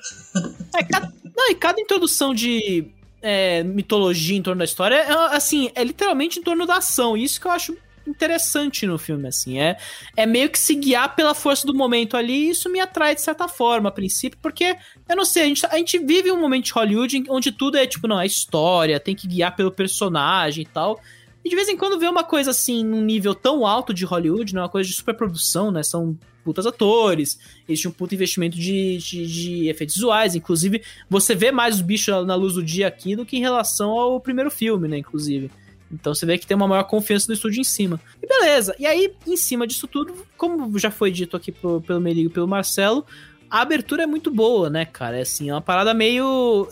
E cada introdução de mitologia em torno da história, assim, é literalmente em torno da ação. Isso que eu acho interessante no filme, assim. É meio que se guiar pela força do momento ali, e isso me atrai de certa forma, a princípio, porque, eu não sei, a gente vive um momento de Hollywood onde tudo é, tipo, não, é história, tem que guiar pelo personagem e tal, e de vez em quando vê uma coisa, assim, num nível tão alto de Hollywood, né, uma coisa de superprodução, né, são putas atores, existe um puto investimento de efeitos visuais, inclusive, você vê mais os bichos na luz do dia aqui do que em relação ao primeiro filme, né, inclusive. Então você vê que tem uma maior confiança no estúdio em cima. E beleza, e aí, em cima disso tudo, como já foi dito aqui pelo Merigo e pelo Marcelo, a abertura é muito boa, né, cara? É assim, é uma parada meio...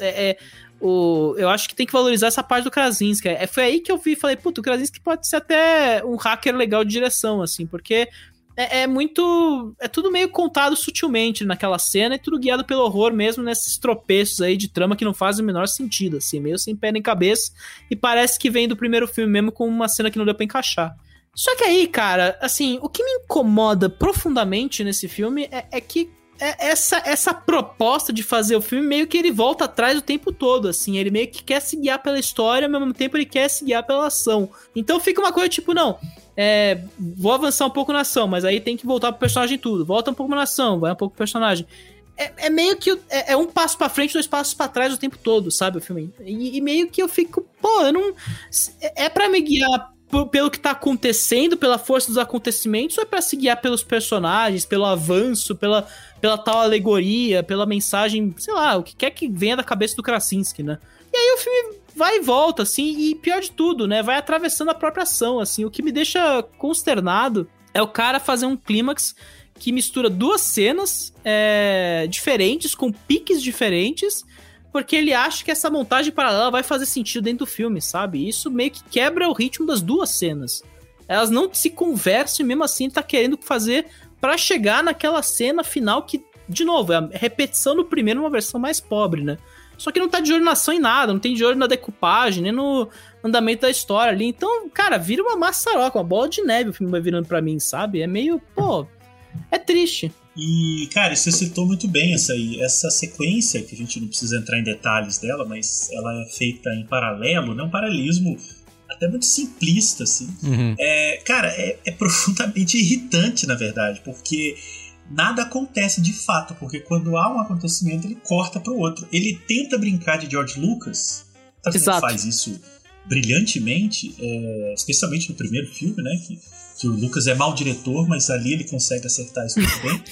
eu acho que tem que valorizar essa parte do Krasinski. Foi aí que eu vi e falei, puta, o Krasinski pode ser até um hacker legal de direção, assim, porque... É tudo meio contado sutilmente naquela cena e tudo guiado pelo horror mesmo, nesses tropeços aí de trama que não fazem o menor sentido, assim, meio sem pé nem cabeça, e parece que vem do primeiro filme mesmo com uma cena que não deu pra encaixar. Só que aí, cara, assim, o que me incomoda profundamente nesse filme é que essa proposta de fazer o filme meio que ele volta atrás o tempo todo, assim, ele meio que quer se guiar pela história, mas ao mesmo tempo ele quer se guiar pela ação. Então fica uma coisa tipo, não... vou avançar um pouco na ação, mas aí tem que voltar pro personagem tudo. Volta um pouco na ação, vai um pouco pro personagem. É meio que... É um passo pra frente, 2 passos pra trás o tempo todo, sabe, o filme? E meio que eu fico... Pô, eu não... É pra me guiar pelo que tá acontecendo, pela força dos acontecimentos, ou é pra se guiar pelos personagens, pelo avanço, pela tal alegoria, pela mensagem, sei lá, o que quer que venha da cabeça do Krasinski, né? E aí o filme vai e volta, assim, e pior de tudo, né? Vai atravessando a própria ação, assim. O que me deixa consternado é o cara fazer um clímax que mistura duas cenas diferentes, com piques diferentes, porque ele acha que essa montagem paralela vai fazer sentido dentro do filme, sabe? Isso meio que quebra o ritmo das duas cenas. Elas não se conversam e mesmo assim tá querendo fazer pra chegar naquela cena final que, de novo, é a repetição do primeiro numa versão mais pobre, né? Só que não tá de olho na ação em nada, não tem de olho na decupagem, nem no andamento da história ali. Então, cara, vira uma maçaroca, uma bola de neve o filme vai virando pra mim, sabe? É meio, é triste.
E, cara, você citou muito bem essa sequência, que a gente não precisa entrar em detalhes dela, mas ela é feita em paralelo, né? Um paralelismo até muito simplista, assim. Cara, é profundamente irritante, na verdade, porque nada acontece de fato, porque quando há um acontecimento, ele corta pro outro. Ele tenta brincar de George Lucas, sabe? Ele faz isso brilhantemente, especialmente no primeiro filme, né? Que o Lucas é mau diretor, mas ali ele consegue acertar isso muito bem.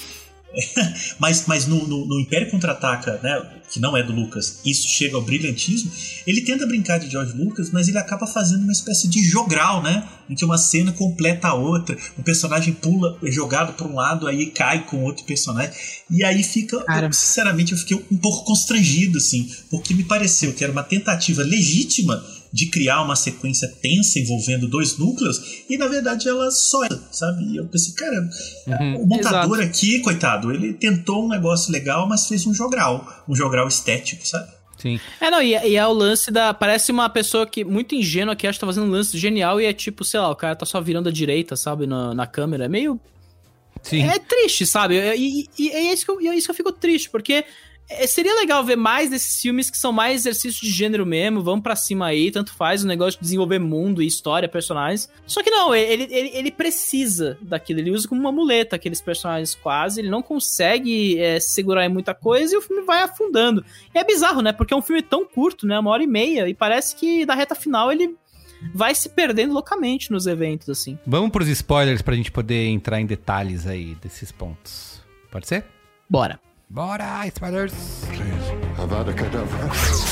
Mas no Império Contra-Ataca, né, que não é do Lucas, isso chega ao brilhantismo. Ele tenta brincar de George Lucas, mas ele acaba fazendo uma espécie de jogral, né, em que uma cena completa a outra, um personagem pula, é jogado para um lado, aí cai com outro personagem, e aí fica, sinceramente, eu fiquei um pouco constrangido, assim, porque me pareceu que era uma tentativa legítima de criar uma sequência tensa envolvendo dois núcleos, e na verdade ela só, sabe? E eu pensei, cara, o montador aqui, coitado, ele tentou um negócio legal, mas fez um jogral estético, sabe?
Sim.
E é o lance parece uma pessoa que muito ingênua que acha que tá fazendo um lance genial e é tipo, sei lá, o cara tá só virando à direita, sabe, na câmera. É meio... Sim. É triste, sabe? E é isso que eu fico triste, porque seria legal ver mais desses filmes que são mais exercícios de gênero mesmo, vamos pra cima aí, tanto faz o negócio de desenvolver mundo e história, personagens. Só que não, ele precisa daquilo, ele usa como uma muleta aqueles personagens quase, ele não consegue segurar em muita coisa e o filme vai afundando. E é bizarro, né, porque é um filme tão curto, né, 1h30, e parece que da reta final ele vai se perdendo loucamente nos eventos, assim.
Vamos pros spoilers pra gente poder entrar em detalhes aí desses pontos. Pode ser?
Bora,
spoilers!
Please, Avada Kedavra.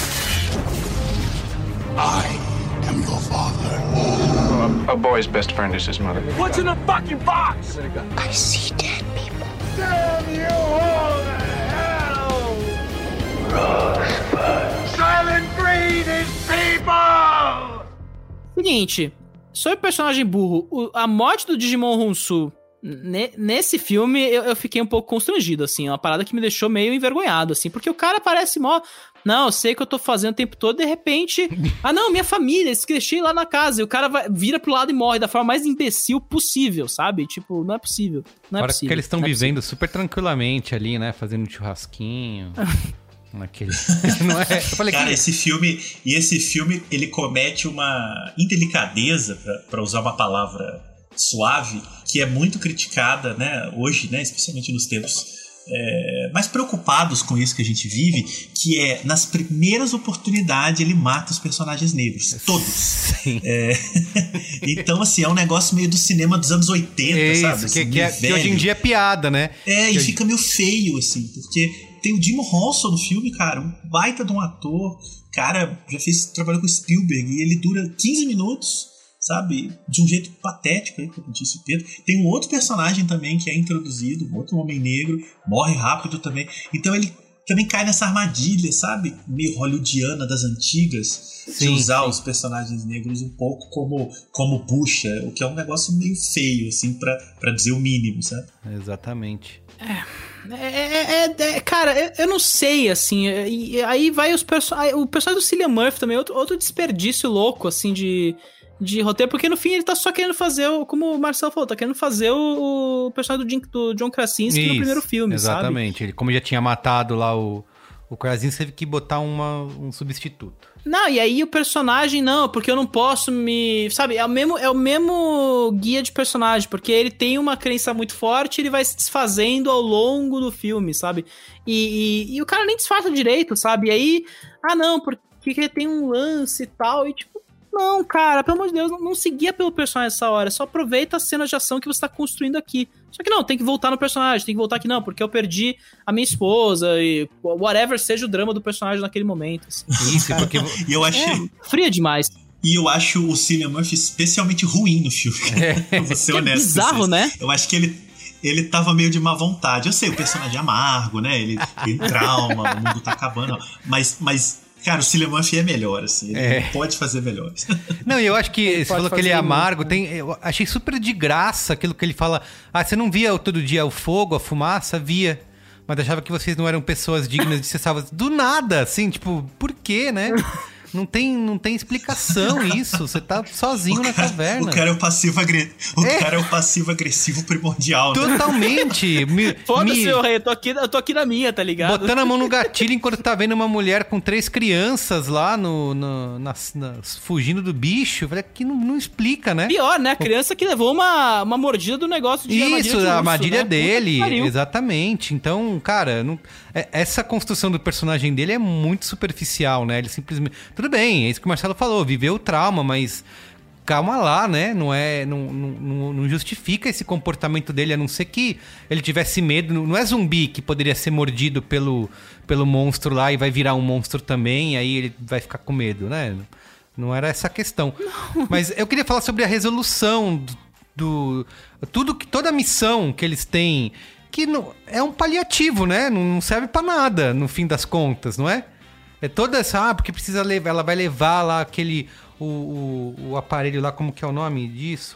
I am your father.
A boy's best friend is his mother.
What's in the fucking box?
I see dead people.
Damn you all to hell! Rosebud. Silent Breed is people!
Seguinte, sobre o personagem burro, a morte do Digimon Hounsou nesse filme eu fiquei um pouco constrangido, assim, uma parada que me deixou meio envergonhado, assim, porque o cara parece mó, não, eu sei que eu tô fazendo o tempo todo, de repente, não, minha família, esqueci lá na casa, e o cara vira pro lado e morre da forma mais imbecil possível, sabe? Tipo, não é possível,
Fora que eles estão vivendo super tranquilamente ali, né, fazendo um churrasquinho... Naquele... Não é? Eu falei,
cara, esse filme ele comete uma indelicadeza, pra usar uma palavra suave, que é muito criticada, né, hoje, né, especialmente nos tempos mais preocupados com isso que a gente vive, que é, nas primeiras oportunidades, ele mata os personagens negros, todos. Então, assim, é um negócio meio do cinema dos anos 80, sabe? Assim,
que hoje em dia é piada, né?
E fica meio feio, assim, porque tem o Jim Henson no filme, cara, um baita de um ator, cara, trabalhou com Spielberg, e ele dura 15 minutos, sabe, de um jeito patético, aí, como disse o Pedro. Tem um outro personagem também que é introduzido, um outro homem negro, morre rápido também, então ele também cai nessa armadilha, sabe, meio hollywoodiana das antigas, de usar os personagens negros um pouco como bucha, o que é um negócio meio feio, assim, pra dizer o mínimo, sabe?
Exatamente.
Cara, eu não sei, assim, e aí vai o personagem do Cillian Murphy também, outro desperdício louco, assim, de roteiro, porque no fim ele tá só querendo fazer, como o Marcelo falou, tá querendo fazer o personagem do John Krasinski no primeiro filme,
exatamente.
Sabe?
Ele, como já tinha matado lá o Krasinski, teve que botar um substituto.
Não, e aí o personagem, não, porque eu não posso sabe, é o mesmo guia de personagem, porque ele tem uma crença muito forte, ele vai se desfazendo ao longo do filme, sabe? E o cara nem disfarça direito, sabe? E aí, não, porque tem um lance e tal, e tipo, Não, cara, pelo amor de Deus, não seguia pelo personagem nessa hora. Só aproveita as cenas de ação que você tá construindo aqui. Só que não, tem que voltar no personagem, tem que voltar aqui não, porque eu perdi a minha esposa e whatever seja o drama do personagem naquele momento. Assim.
Isso, cara, porque...
E eu achei...
fria demais.
E eu acho o Cillian Murphy especialmente ruim no filme. Vou ser honesto.
É bizarro, né?
Eu acho que ele tava meio de má vontade. Eu sei, o personagem é amargo, né? Ele tem trauma, o mundo tá acabando. Mas cara, o Cillian Murphy é melhor, assim. Ele pode fazer melhores.
Não, e eu acho que você falou que ele é amargo. Eu achei super de graça aquilo que ele fala. Ah, você não via todo dia o fogo, a fumaça? Via. Mas achava que vocês não eram pessoas dignas de ser salvas. Do nada, assim, tipo, por quê, né? Não tem explicação isso. Você tá sozinho na caverna.
O cara é o cara é o passivo-agressivo primordial.
Totalmente.
Foda-se, eu tô aqui na minha, tá ligado?
Botando a mão no gatilho enquanto tá vendo uma mulher com 3 crianças lá fugindo do bicho. Falei, que não explica, né?
Pior, né? A criança que levou uma mordida do negócio de
isso,
a
armadilha dele. Exatamente. Então, cara, essa construção do personagem dele é muito superficial, né? Ele simplesmente... Tudo bem, é isso que o Marcelo falou, viveu o trauma, mas calma lá, né? Não justifica esse comportamento dele, a não ser que ele tivesse medo. Não é zumbi que poderia ser mordido pelo monstro lá e vai virar um monstro também, aí ele vai ficar com medo, né? Não era essa a questão. Não. Mas eu queria falar sobre a resolução toda a missão que eles têm, que é um paliativo, né? Não serve pra nada, no fim das contas, não é? É toda essa... porque precisa levar... Ela vai levar lá aquele... O aparelho lá, como que é o nome disso?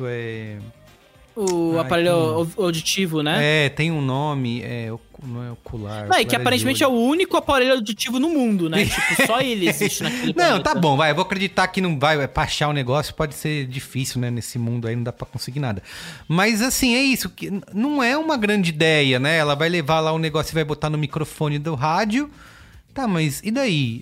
O aparelho auditivo, né?
Tem um nome... não é ocular.
Não, e que aparentemente é o único aparelho auditivo no mundo, né? Tipo, só ele existe naquele planeta.
Não, tá bom, vai. Eu vou acreditar que não vai... Pra achar o negócio pode ser difícil, né? Nesse mundo aí não dá pra conseguir nada. Mas, assim, é isso. Que não é uma grande ideia, né? Ela vai levar lá o negócio e vai botar no microfone do rádio... Tá, mas e daí?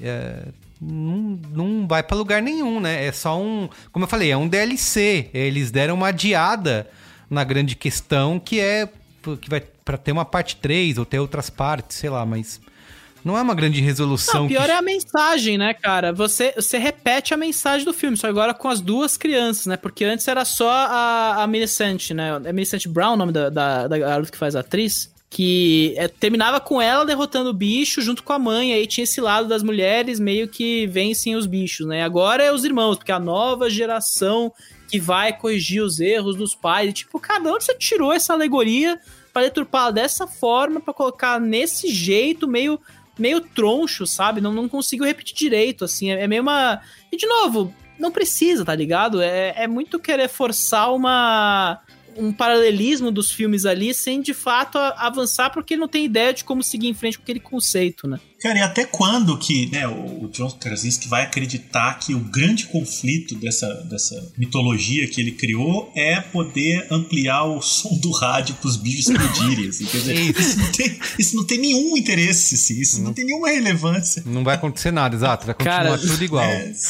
Não vai pra lugar nenhum, né? É só como eu falei, é um DLC. Eles deram uma adiada na grande questão, que vai pra ter uma parte 3 ou ter outras partes, sei lá, mas não é uma grande resolução.
Não, pior é a mensagem, né, cara? Você repete a mensagem do filme, só agora com as 2 crianças, né? Porque antes era só a Millicent, né? É Millicent Brown o nome da garota que faz a atriz? Que terminava com ela derrotando o bicho junto com a mãe, aí tinha esse lado das mulheres meio que vencem os bichos, né? Agora é os irmãos, porque a nova geração que vai corrigir os erros dos pais. E, tipo, cara, onde você tirou essa alegoria pra deturpar dessa forma, pra colocar nesse jeito meio troncho, sabe? Não consigo repetir direito, assim, é meio uma... E, de novo, não precisa, tá ligado? É muito querer forçar um paralelismo dos filmes ali, sem de fato avançar, porque ele não tem ideia de como seguir em frente com aquele conceito, né?
Cara, e até quando que, né, o John Krasinski vai acreditar que o grande conflito dessa mitologia que ele criou é poder ampliar o som do rádio pros bichos explodirem, assim, quer dizer, isso não tem nenhum interesse, assim, isso não tem nenhuma relevância.
Não vai acontecer nada, exato, vai continuar tudo igual.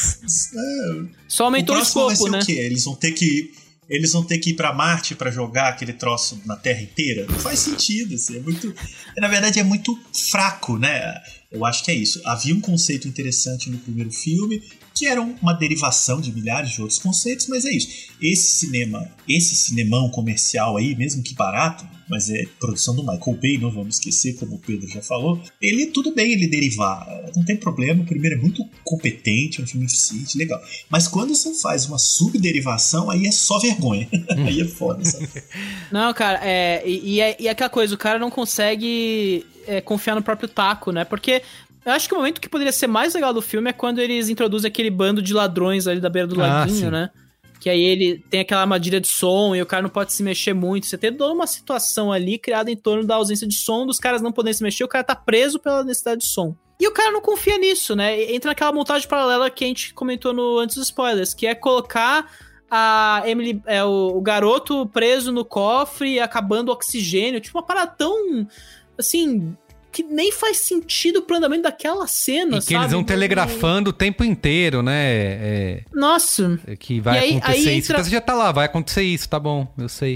Só aumentou o escopo, né?
O quê? Eles vão ter que ir pra Marte pra jogar aquele troço na Terra inteira? Não faz sentido, assim, na verdade é muito fraco, né? Eu acho que é isso. Havia um conceito interessante no primeiro filme, que era uma derivação de milhares de outros conceitos, mas é isso. Esse cinemão comercial aí, mesmo que barato, mas é produção do Michael Bay, não vamos esquecer, como o Pedro já falou, tudo bem ele derivar, não tem problema, o primeiro é muito competente, é um filme eficiente, legal. Mas quando você faz uma subderivação, aí é só vergonha. Aí é foda, sabe?
Não, cara, e aquela coisa, o cara não consegue confiar no próprio taco, né? Porque eu acho que o momento que poderia ser mais legal do filme é quando eles introduzem aquele bando de ladrões ali da beira do laguinho, né? Que aí ele tem aquela armadilha de som e o cara não pode se mexer muito. Você tem toda uma situação ali criada em torno da ausência de som, dos caras não poderem se mexer, o cara tá preso pela necessidade de som. E o cara não confia nisso, né? Entra naquela montagem paralela que a gente comentou antes dos spoilers, que é colocar a Emily, o garoto preso no cofre e acabando o oxigênio. Tipo, uma parada tão, assim, que nem faz sentido pro andamento daquela cena, sabe?
Que eles vão telegrafando o tempo inteiro, né?
Nossa!
Que vai acontecer isso. Então você já tá lá, vai acontecer isso, tá bom, eu sei.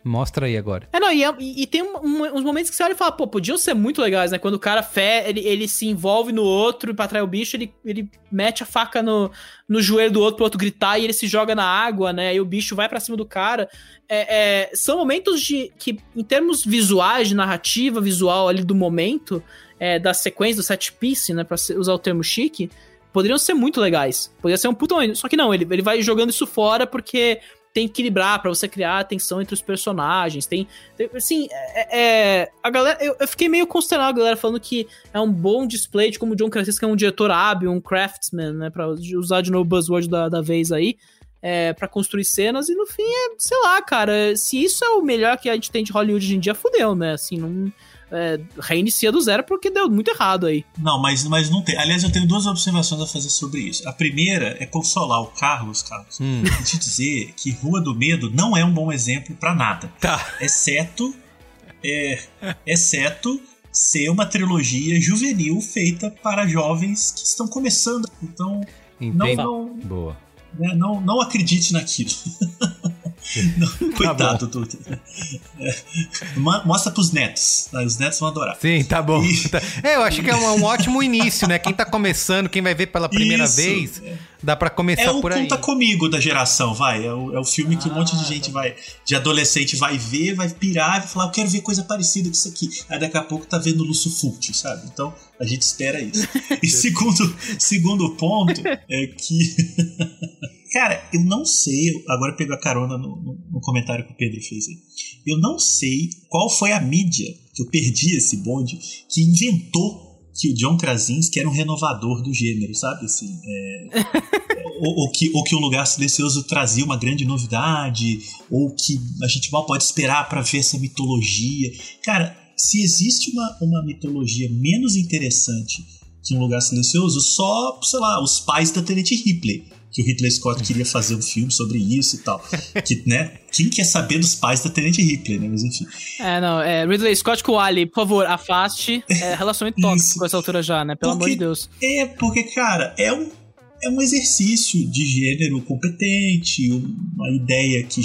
Mostra aí agora.
E tem uns momentos que você olha e fala, pô, podiam ser muito legais, né? Quando o cara ele se envolve no outro pra atrair o bicho, ele mete a faca no joelho do outro pro outro gritar e ele se joga na água, né? E o bicho vai pra cima do cara. São momentos que, em termos visuais, de narrativa visual ali do momento, da sequência, do set piece, né? Pra usar o termo chique, poderiam ser muito legais. Poderia ser um puta momento. Só que não, ele vai jogando isso fora porque tem que equilibrar pra você criar a tensão entre os personagens. Assim, a galera... Eu fiquei meio consternado, a galera falando que é um bom display de como o John Krasinski é um diretor hábil, um craftsman, né? Pra usar de novo o buzzword da vez aí. Pra construir cenas. E no fim, sei lá, cara. Se isso é o melhor que a gente tem de Hollywood hoje em dia, fudeu, né? Assim, não... reinicia do zero porque deu muito errado aí.
Não, mas não tem. Aliás, eu tenho 2 observações a fazer sobre isso. A primeira é consolar o Carlos, e te dizer que Rua do Medo não é um bom exemplo pra nada.
Tá.
Exceto ser uma trilogia juvenil feita para jovens que estão começando. Então,
Boa.
Não acredite naquilo. Não, coitado do... Mostra pros netos. Os netos vão adorar.
Sim, tá bom. Eu acho que é um ótimo início, né? Quem tá começando, quem vai ver pela primeira vez, dá pra começar por aí.
É o Conta Comigo da geração, vai. É o filme que um monte de gente de adolescente vai ver, vai pirar, vai falar, eu quero ver coisa parecida com isso aqui. Aí daqui a pouco tá vendo Lúcio Fulci, sabe? Então a gente espera isso. E segundo ponto é que... Cara, eu não sei, agora pego a carona no comentário que o Pedro fez aí. Eu não sei qual foi a mídia, que eu perdi esse bonde, que inventou que o John Krasinski era um renovador do gênero, sabe? Assim, ou que o Lugar Silencioso trazia uma grande novidade, ou que a gente mal pode esperar pra ver essa mitologia. Cara, se existe uma mitologia menos interessante que Um Lugar Silencioso, só, sei lá, os pais da Tenente Ripley, que o Ridley Scott queria fazer um filme sobre isso e tal. Que, né? Quem quer saber dos pais da Tenente Ripley, né? Mas enfim.
Ridley Scott com o Ali, por favor, afaste. Relacionamento tóxico com essa altura já, né? Pelo amor de Deus.
Porque, cara, é um exercício de gênero competente, uma ideia que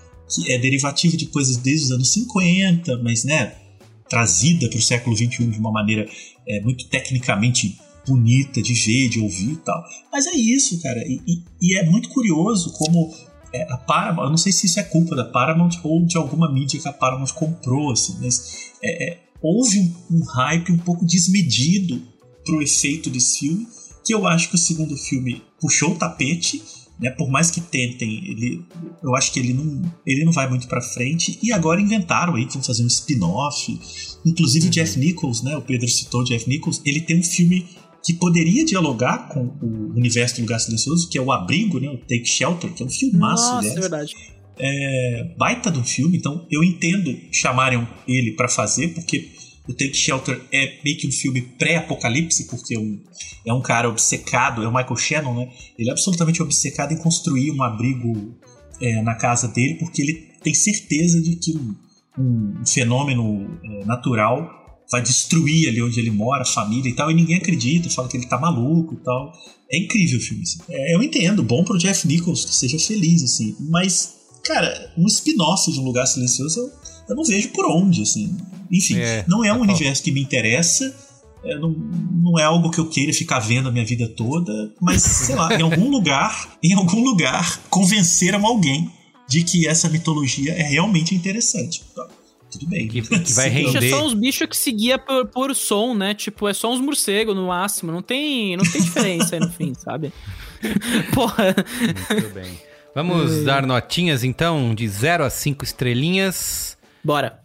é derivativa de coisas desde os anos 50, mas, né? Trazida para o século XXI de uma maneira muito tecnicamente bonita de ver, de ouvir e tal. Mas é isso, cara. E é muito curioso como a Paramount, eu não sei se isso é culpa da Paramount ou de alguma mídia que a Paramount comprou, assim, mas houve um hype um pouco desmedido pro efeito desse filme, que eu acho que o segundo filme puxou o tapete, né? Por mais que tentem, eu acho que ele não vai muito pra frente. E agora inventaram aí que vão fazer um spin-off. Inclusive o Jeff Nichols, né? O Pedro citou o Jeff Nichols. Ele tem um filme que poderia dialogar com o universo do Lugar Silencioso, que é O Abrigo, né? O Take Shelter, que é um filmaço.
Nossa, é verdade.
Baita do filme, então eu entendo chamarem ele pra fazer, porque o Take Shelter é meio que um filme pré-apocalipse, porque é um cara obcecado, é o Michael Shannon, né? Ele é absolutamente obcecado em construir um abrigo na casa dele, porque ele tem certeza de que um fenômeno natural vai destruir ali onde ele mora, a família e tal, e ninguém acredita, fala que ele tá maluco e tal. É incrível o filme, assim. Eu entendo, bom pro Jeff Nichols, que seja feliz, assim, mas, cara, um spin-off de Um Lugar Silencioso eu não vejo por onde, assim. Enfim, não é um universo que me interessa, não é algo que eu queira ficar vendo a minha vida toda, mas, sei lá, em algum lugar convenceram alguém de que essa mitologia é realmente interessante. Tá, tudo bem.
Que vai render.
É só uns bichos que seguia por som, né? Tipo, é só uns morcegos no máximo. Não tem diferença aí no fim, sabe? Porra.
Muito bem. Vamos dar notinhas, então, de 0 a 5 estrelinhas.
Bora.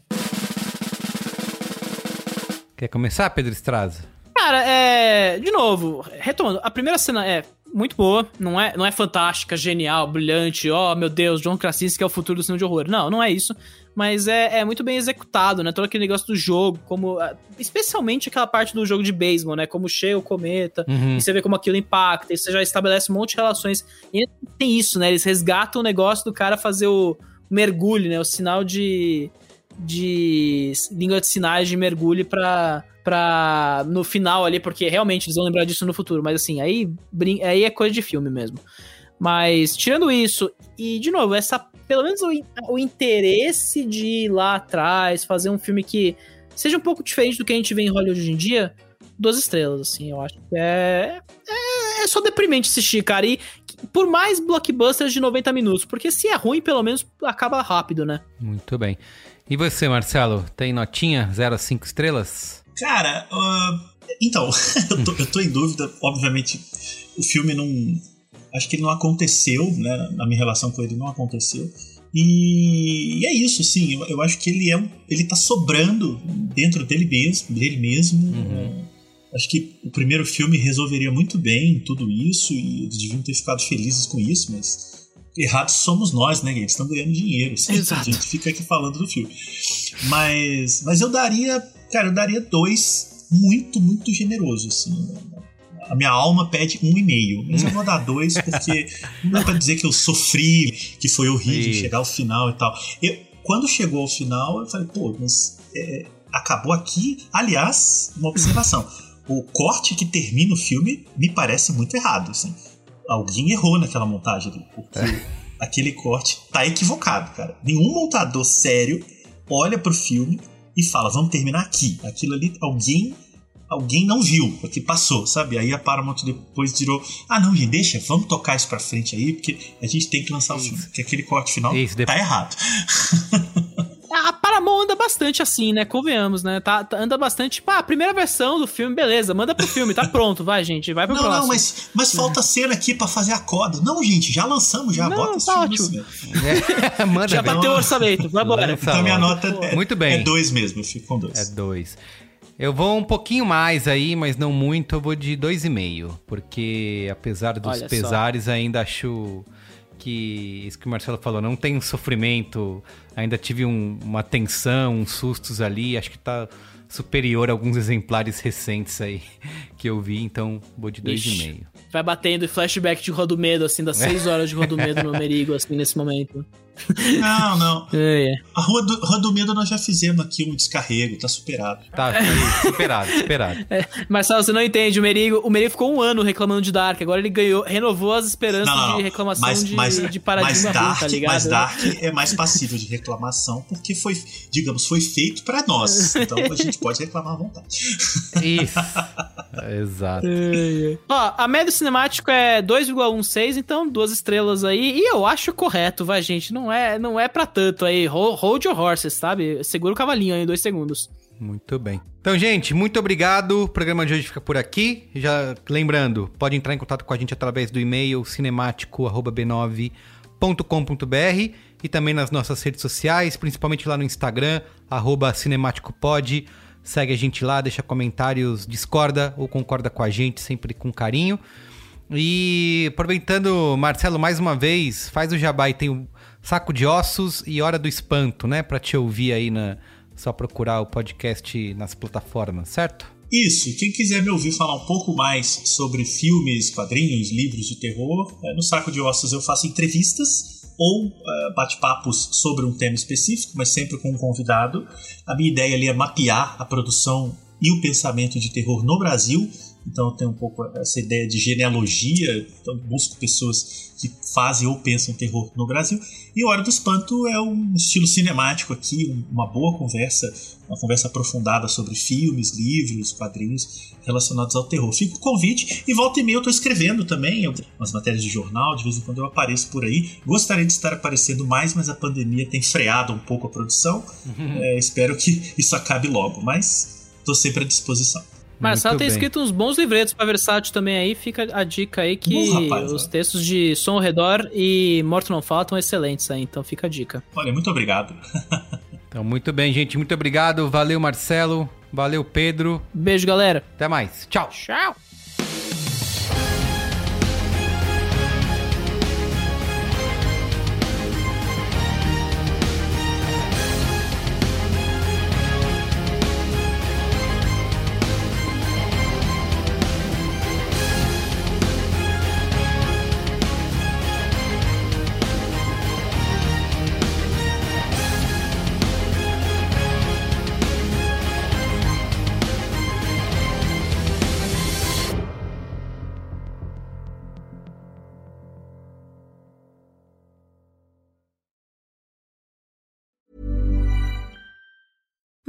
Quer começar, Pedro Estraza?
Cara, de novo, retomando, a primeira cena é muito boa, não é fantástica, genial, brilhante, meu Deus, John Krasinski é o futuro do cinema de horror. Não é isso, mas é muito bem executado, né? Todo aquele negócio do jogo, como especialmente aquela parte do jogo de beisebol, né? Como chega o cometa, e você vê como aquilo impacta, e você já estabelece um monte de relações. E tem isso, né? Eles resgatam o negócio do cara fazer o mergulho, né? O sinal de língua de sinais de mergulho pra no final ali, porque realmente eles vão lembrar disso no futuro, mas assim, aí é coisa de filme mesmo. Mas, tirando isso, e de novo, essa pelo menos o interesse de ir lá atrás, fazer um filme que seja um pouco diferente do que a gente vê em Hollywood hoje em dia, 2 estrelas, assim, eu acho que é só deprimente assistir, cara, e por mais blockbusters de 90 minutos, porque se é ruim, pelo menos acaba rápido, né?
Muito bem. E você, Marcelo, tem notinha 0 a 5 estrelas?
Cara, então, eu tô em dúvida, obviamente, o filme não... Acho que ele não aconteceu, né? Na minha relação com ele não aconteceu. E é isso, sim. Eu acho que ele tá sobrando dentro dele mesmo. Acho que o primeiro filme resolveria muito bem tudo isso e eles deviam ter ficado felizes com isso, mas errados somos nós, né? Eles estão ganhando dinheiro. Assim, a gente fica aqui falando do filme. Mas eu daria 2 muito, muito generoso, assim. A minha alma pede 1,5, mas eu vou dar 2 porque não dá pra dizer que eu sofri, que foi horrível chegar ao final e tal. Quando chegou ao final, eu falei, pô, mas acabou aqui. Aliás, uma observação. O corte que termina o filme me parece muito errado, assim. Alguém errou naquela montagem ali, porque aquele corte tá equivocado, cara. Nenhum montador sério olha pro filme e fala, vamos terminar aqui. Aquilo ali, alguém não viu, porque passou, sabe? Aí a Paramount depois tirou, não, gente, deixa, vamos tocar isso pra frente aí, porque a gente tem que lançar o filme, porque aquele corte final tá errado.
A Paramount anda bastante assim, né? Convenhamos, né? Anda bastante, tipo, a primeira versão do filme, beleza, manda pro filme, tá pronto, vai, gente, vai pro próximo.
Não, mas falta cena aqui pra fazer a coda. Não, gente, já lançamos, já bota esse filme.
Ótimo. Já bateu o orçamento, vai embora.
Então minha nota
muito bem.
É 2 mesmo, eu fico com 2.
É 2. Eu vou um pouquinho mais aí, mas não muito, eu vou de 2,5, porque apesar dos pesares, ainda acho que isso que o Marcelo falou, não tem um sofrimento, ainda tive uma tensão, uns sustos ali, acho que tá superior a alguns exemplares recentes aí que eu vi, então vou de 2,5.
Vai batendo flashback de Rua do Medo, assim, das 6 horas de Rua do Medo no Merigo, assim, nesse momento.
Não. A Rua do Medo nós já fizemos aqui um descarrego, tá superado.
Tá, superado.
Marcelo, você não entende, o Merigo ficou 1 ano reclamando de Dark, agora ele renovou as esperanças de reclamação de paradigma ruim, tá ligado?
Mas Dark é mais passível de reclamação, porque foi feito pra nós, então a gente pode reclamar à vontade.
Isso, exato.
Ó, a média cinemático é 2,16, então 2 estrelas aí, e eu acho correto, vai, gente, não é pra tanto aí, hold your horses, sabe? Segura o cavalinho aí em 2 segundos.
Muito bem. Então, gente, muito obrigado. O programa de hoje fica por aqui. Já lembrando, pode entrar em contato com a gente através do e-mail cinematico@b9.com.br e também nas nossas redes sociais, principalmente lá no Instagram, @cinemáticopod. Segue a gente lá, deixa comentários, discorda ou concorda com a gente, sempre com carinho. E aproveitando, Marcelo, mais uma vez, faz o jabá e tem o Saco de Ossos e Hora do Espanto, né? Pra te ouvir aí, só procurar o podcast nas plataformas, certo?
Isso, quem quiser me ouvir falar um pouco mais sobre filmes, quadrinhos, livros de terror, no Saco de Ossos eu faço entrevistas ou bate-papos sobre um tema específico, mas sempre com um convidado. A minha ideia ali é mapear a produção e o pensamento de terror no Brasil. Então eu tenho um pouco essa ideia de genealogia, então busco pessoas que fazem ou pensam terror no Brasil. E Hora do Espanto é um estilo cinemático aqui, uma boa conversa, uma conversa aprofundada sobre filmes, livros, quadrinhos relacionados ao terror. Fica o convite, e volta e meia eu estou escrevendo também umas matérias de jornal, de vez em quando eu apareço por aí. Gostaria de estar aparecendo mais, mas a pandemia tem freado um pouco a produção. Espero que isso acabe logo, mas estou sempre à disposição.
Marcelo tem escrito uns bons livretos pra Versátil também aí, fica a dica aí que os textos de Som ao Redor e Morto Não Faltam excelentes aí, então fica a dica.
Olha, muito obrigado.
Então, muito bem, gente, muito obrigado, valeu Marcelo, valeu Pedro.
Beijo, galera.
Até mais, tchau.
Tchau.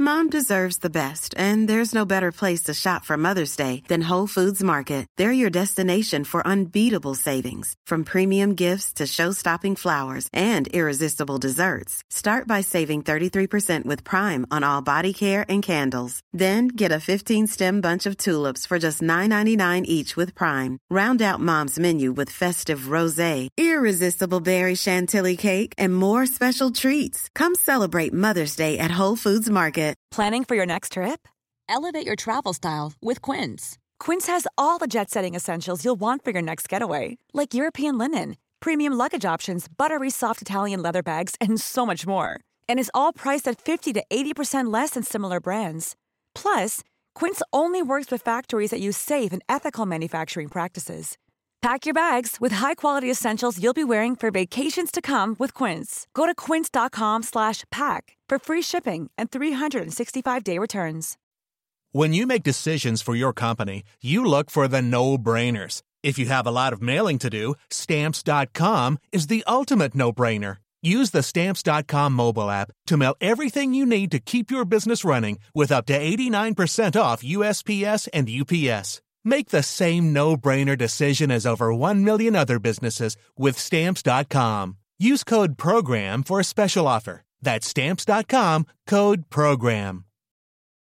Mom deserves the best, and there's no better place to shop for Mother's Day than Whole Foods Market. They're your destination for unbeatable savings, from premium gifts to show-stopping flowers and irresistible desserts. Start by saving 33% with Prime on all body care and candles. Then get a 15-stem bunch of tulips for just $9.99 each with Prime. Round out Mom's menu with festive rosé, irresistible berry chantilly cake, and more special treats. Come celebrate Mother's Day at Whole Foods Market.
Planning for your next trip? Elevate your travel style with Quince. Quince has all the jet-setting essentials you'll want for your next getaway, like European linen, premium luggage options, buttery soft Italian leather bags, and so much more. And is all priced at 50 to 80% less than similar brands. Plus, Quince only works with factories that use safe and ethical manufacturing practices. Pack your bags with high-quality essentials you'll be wearing for vacations to come with Quince. Go to quince.com/pack for free shipping and 365-day returns.
When you make decisions for your company, you look for the no-brainers. If you have a lot of mailing to do, Stamps.com is the ultimate no-brainer. Use the Stamps.com mobile app to mail everything you need to keep your business running with up to 89% off USPS and UPS. Make the same no-brainer decision as over 1 million other businesses with Stamps.com. Use code PROGRAM for a special offer. That's Stamps.com, code PROGRAM.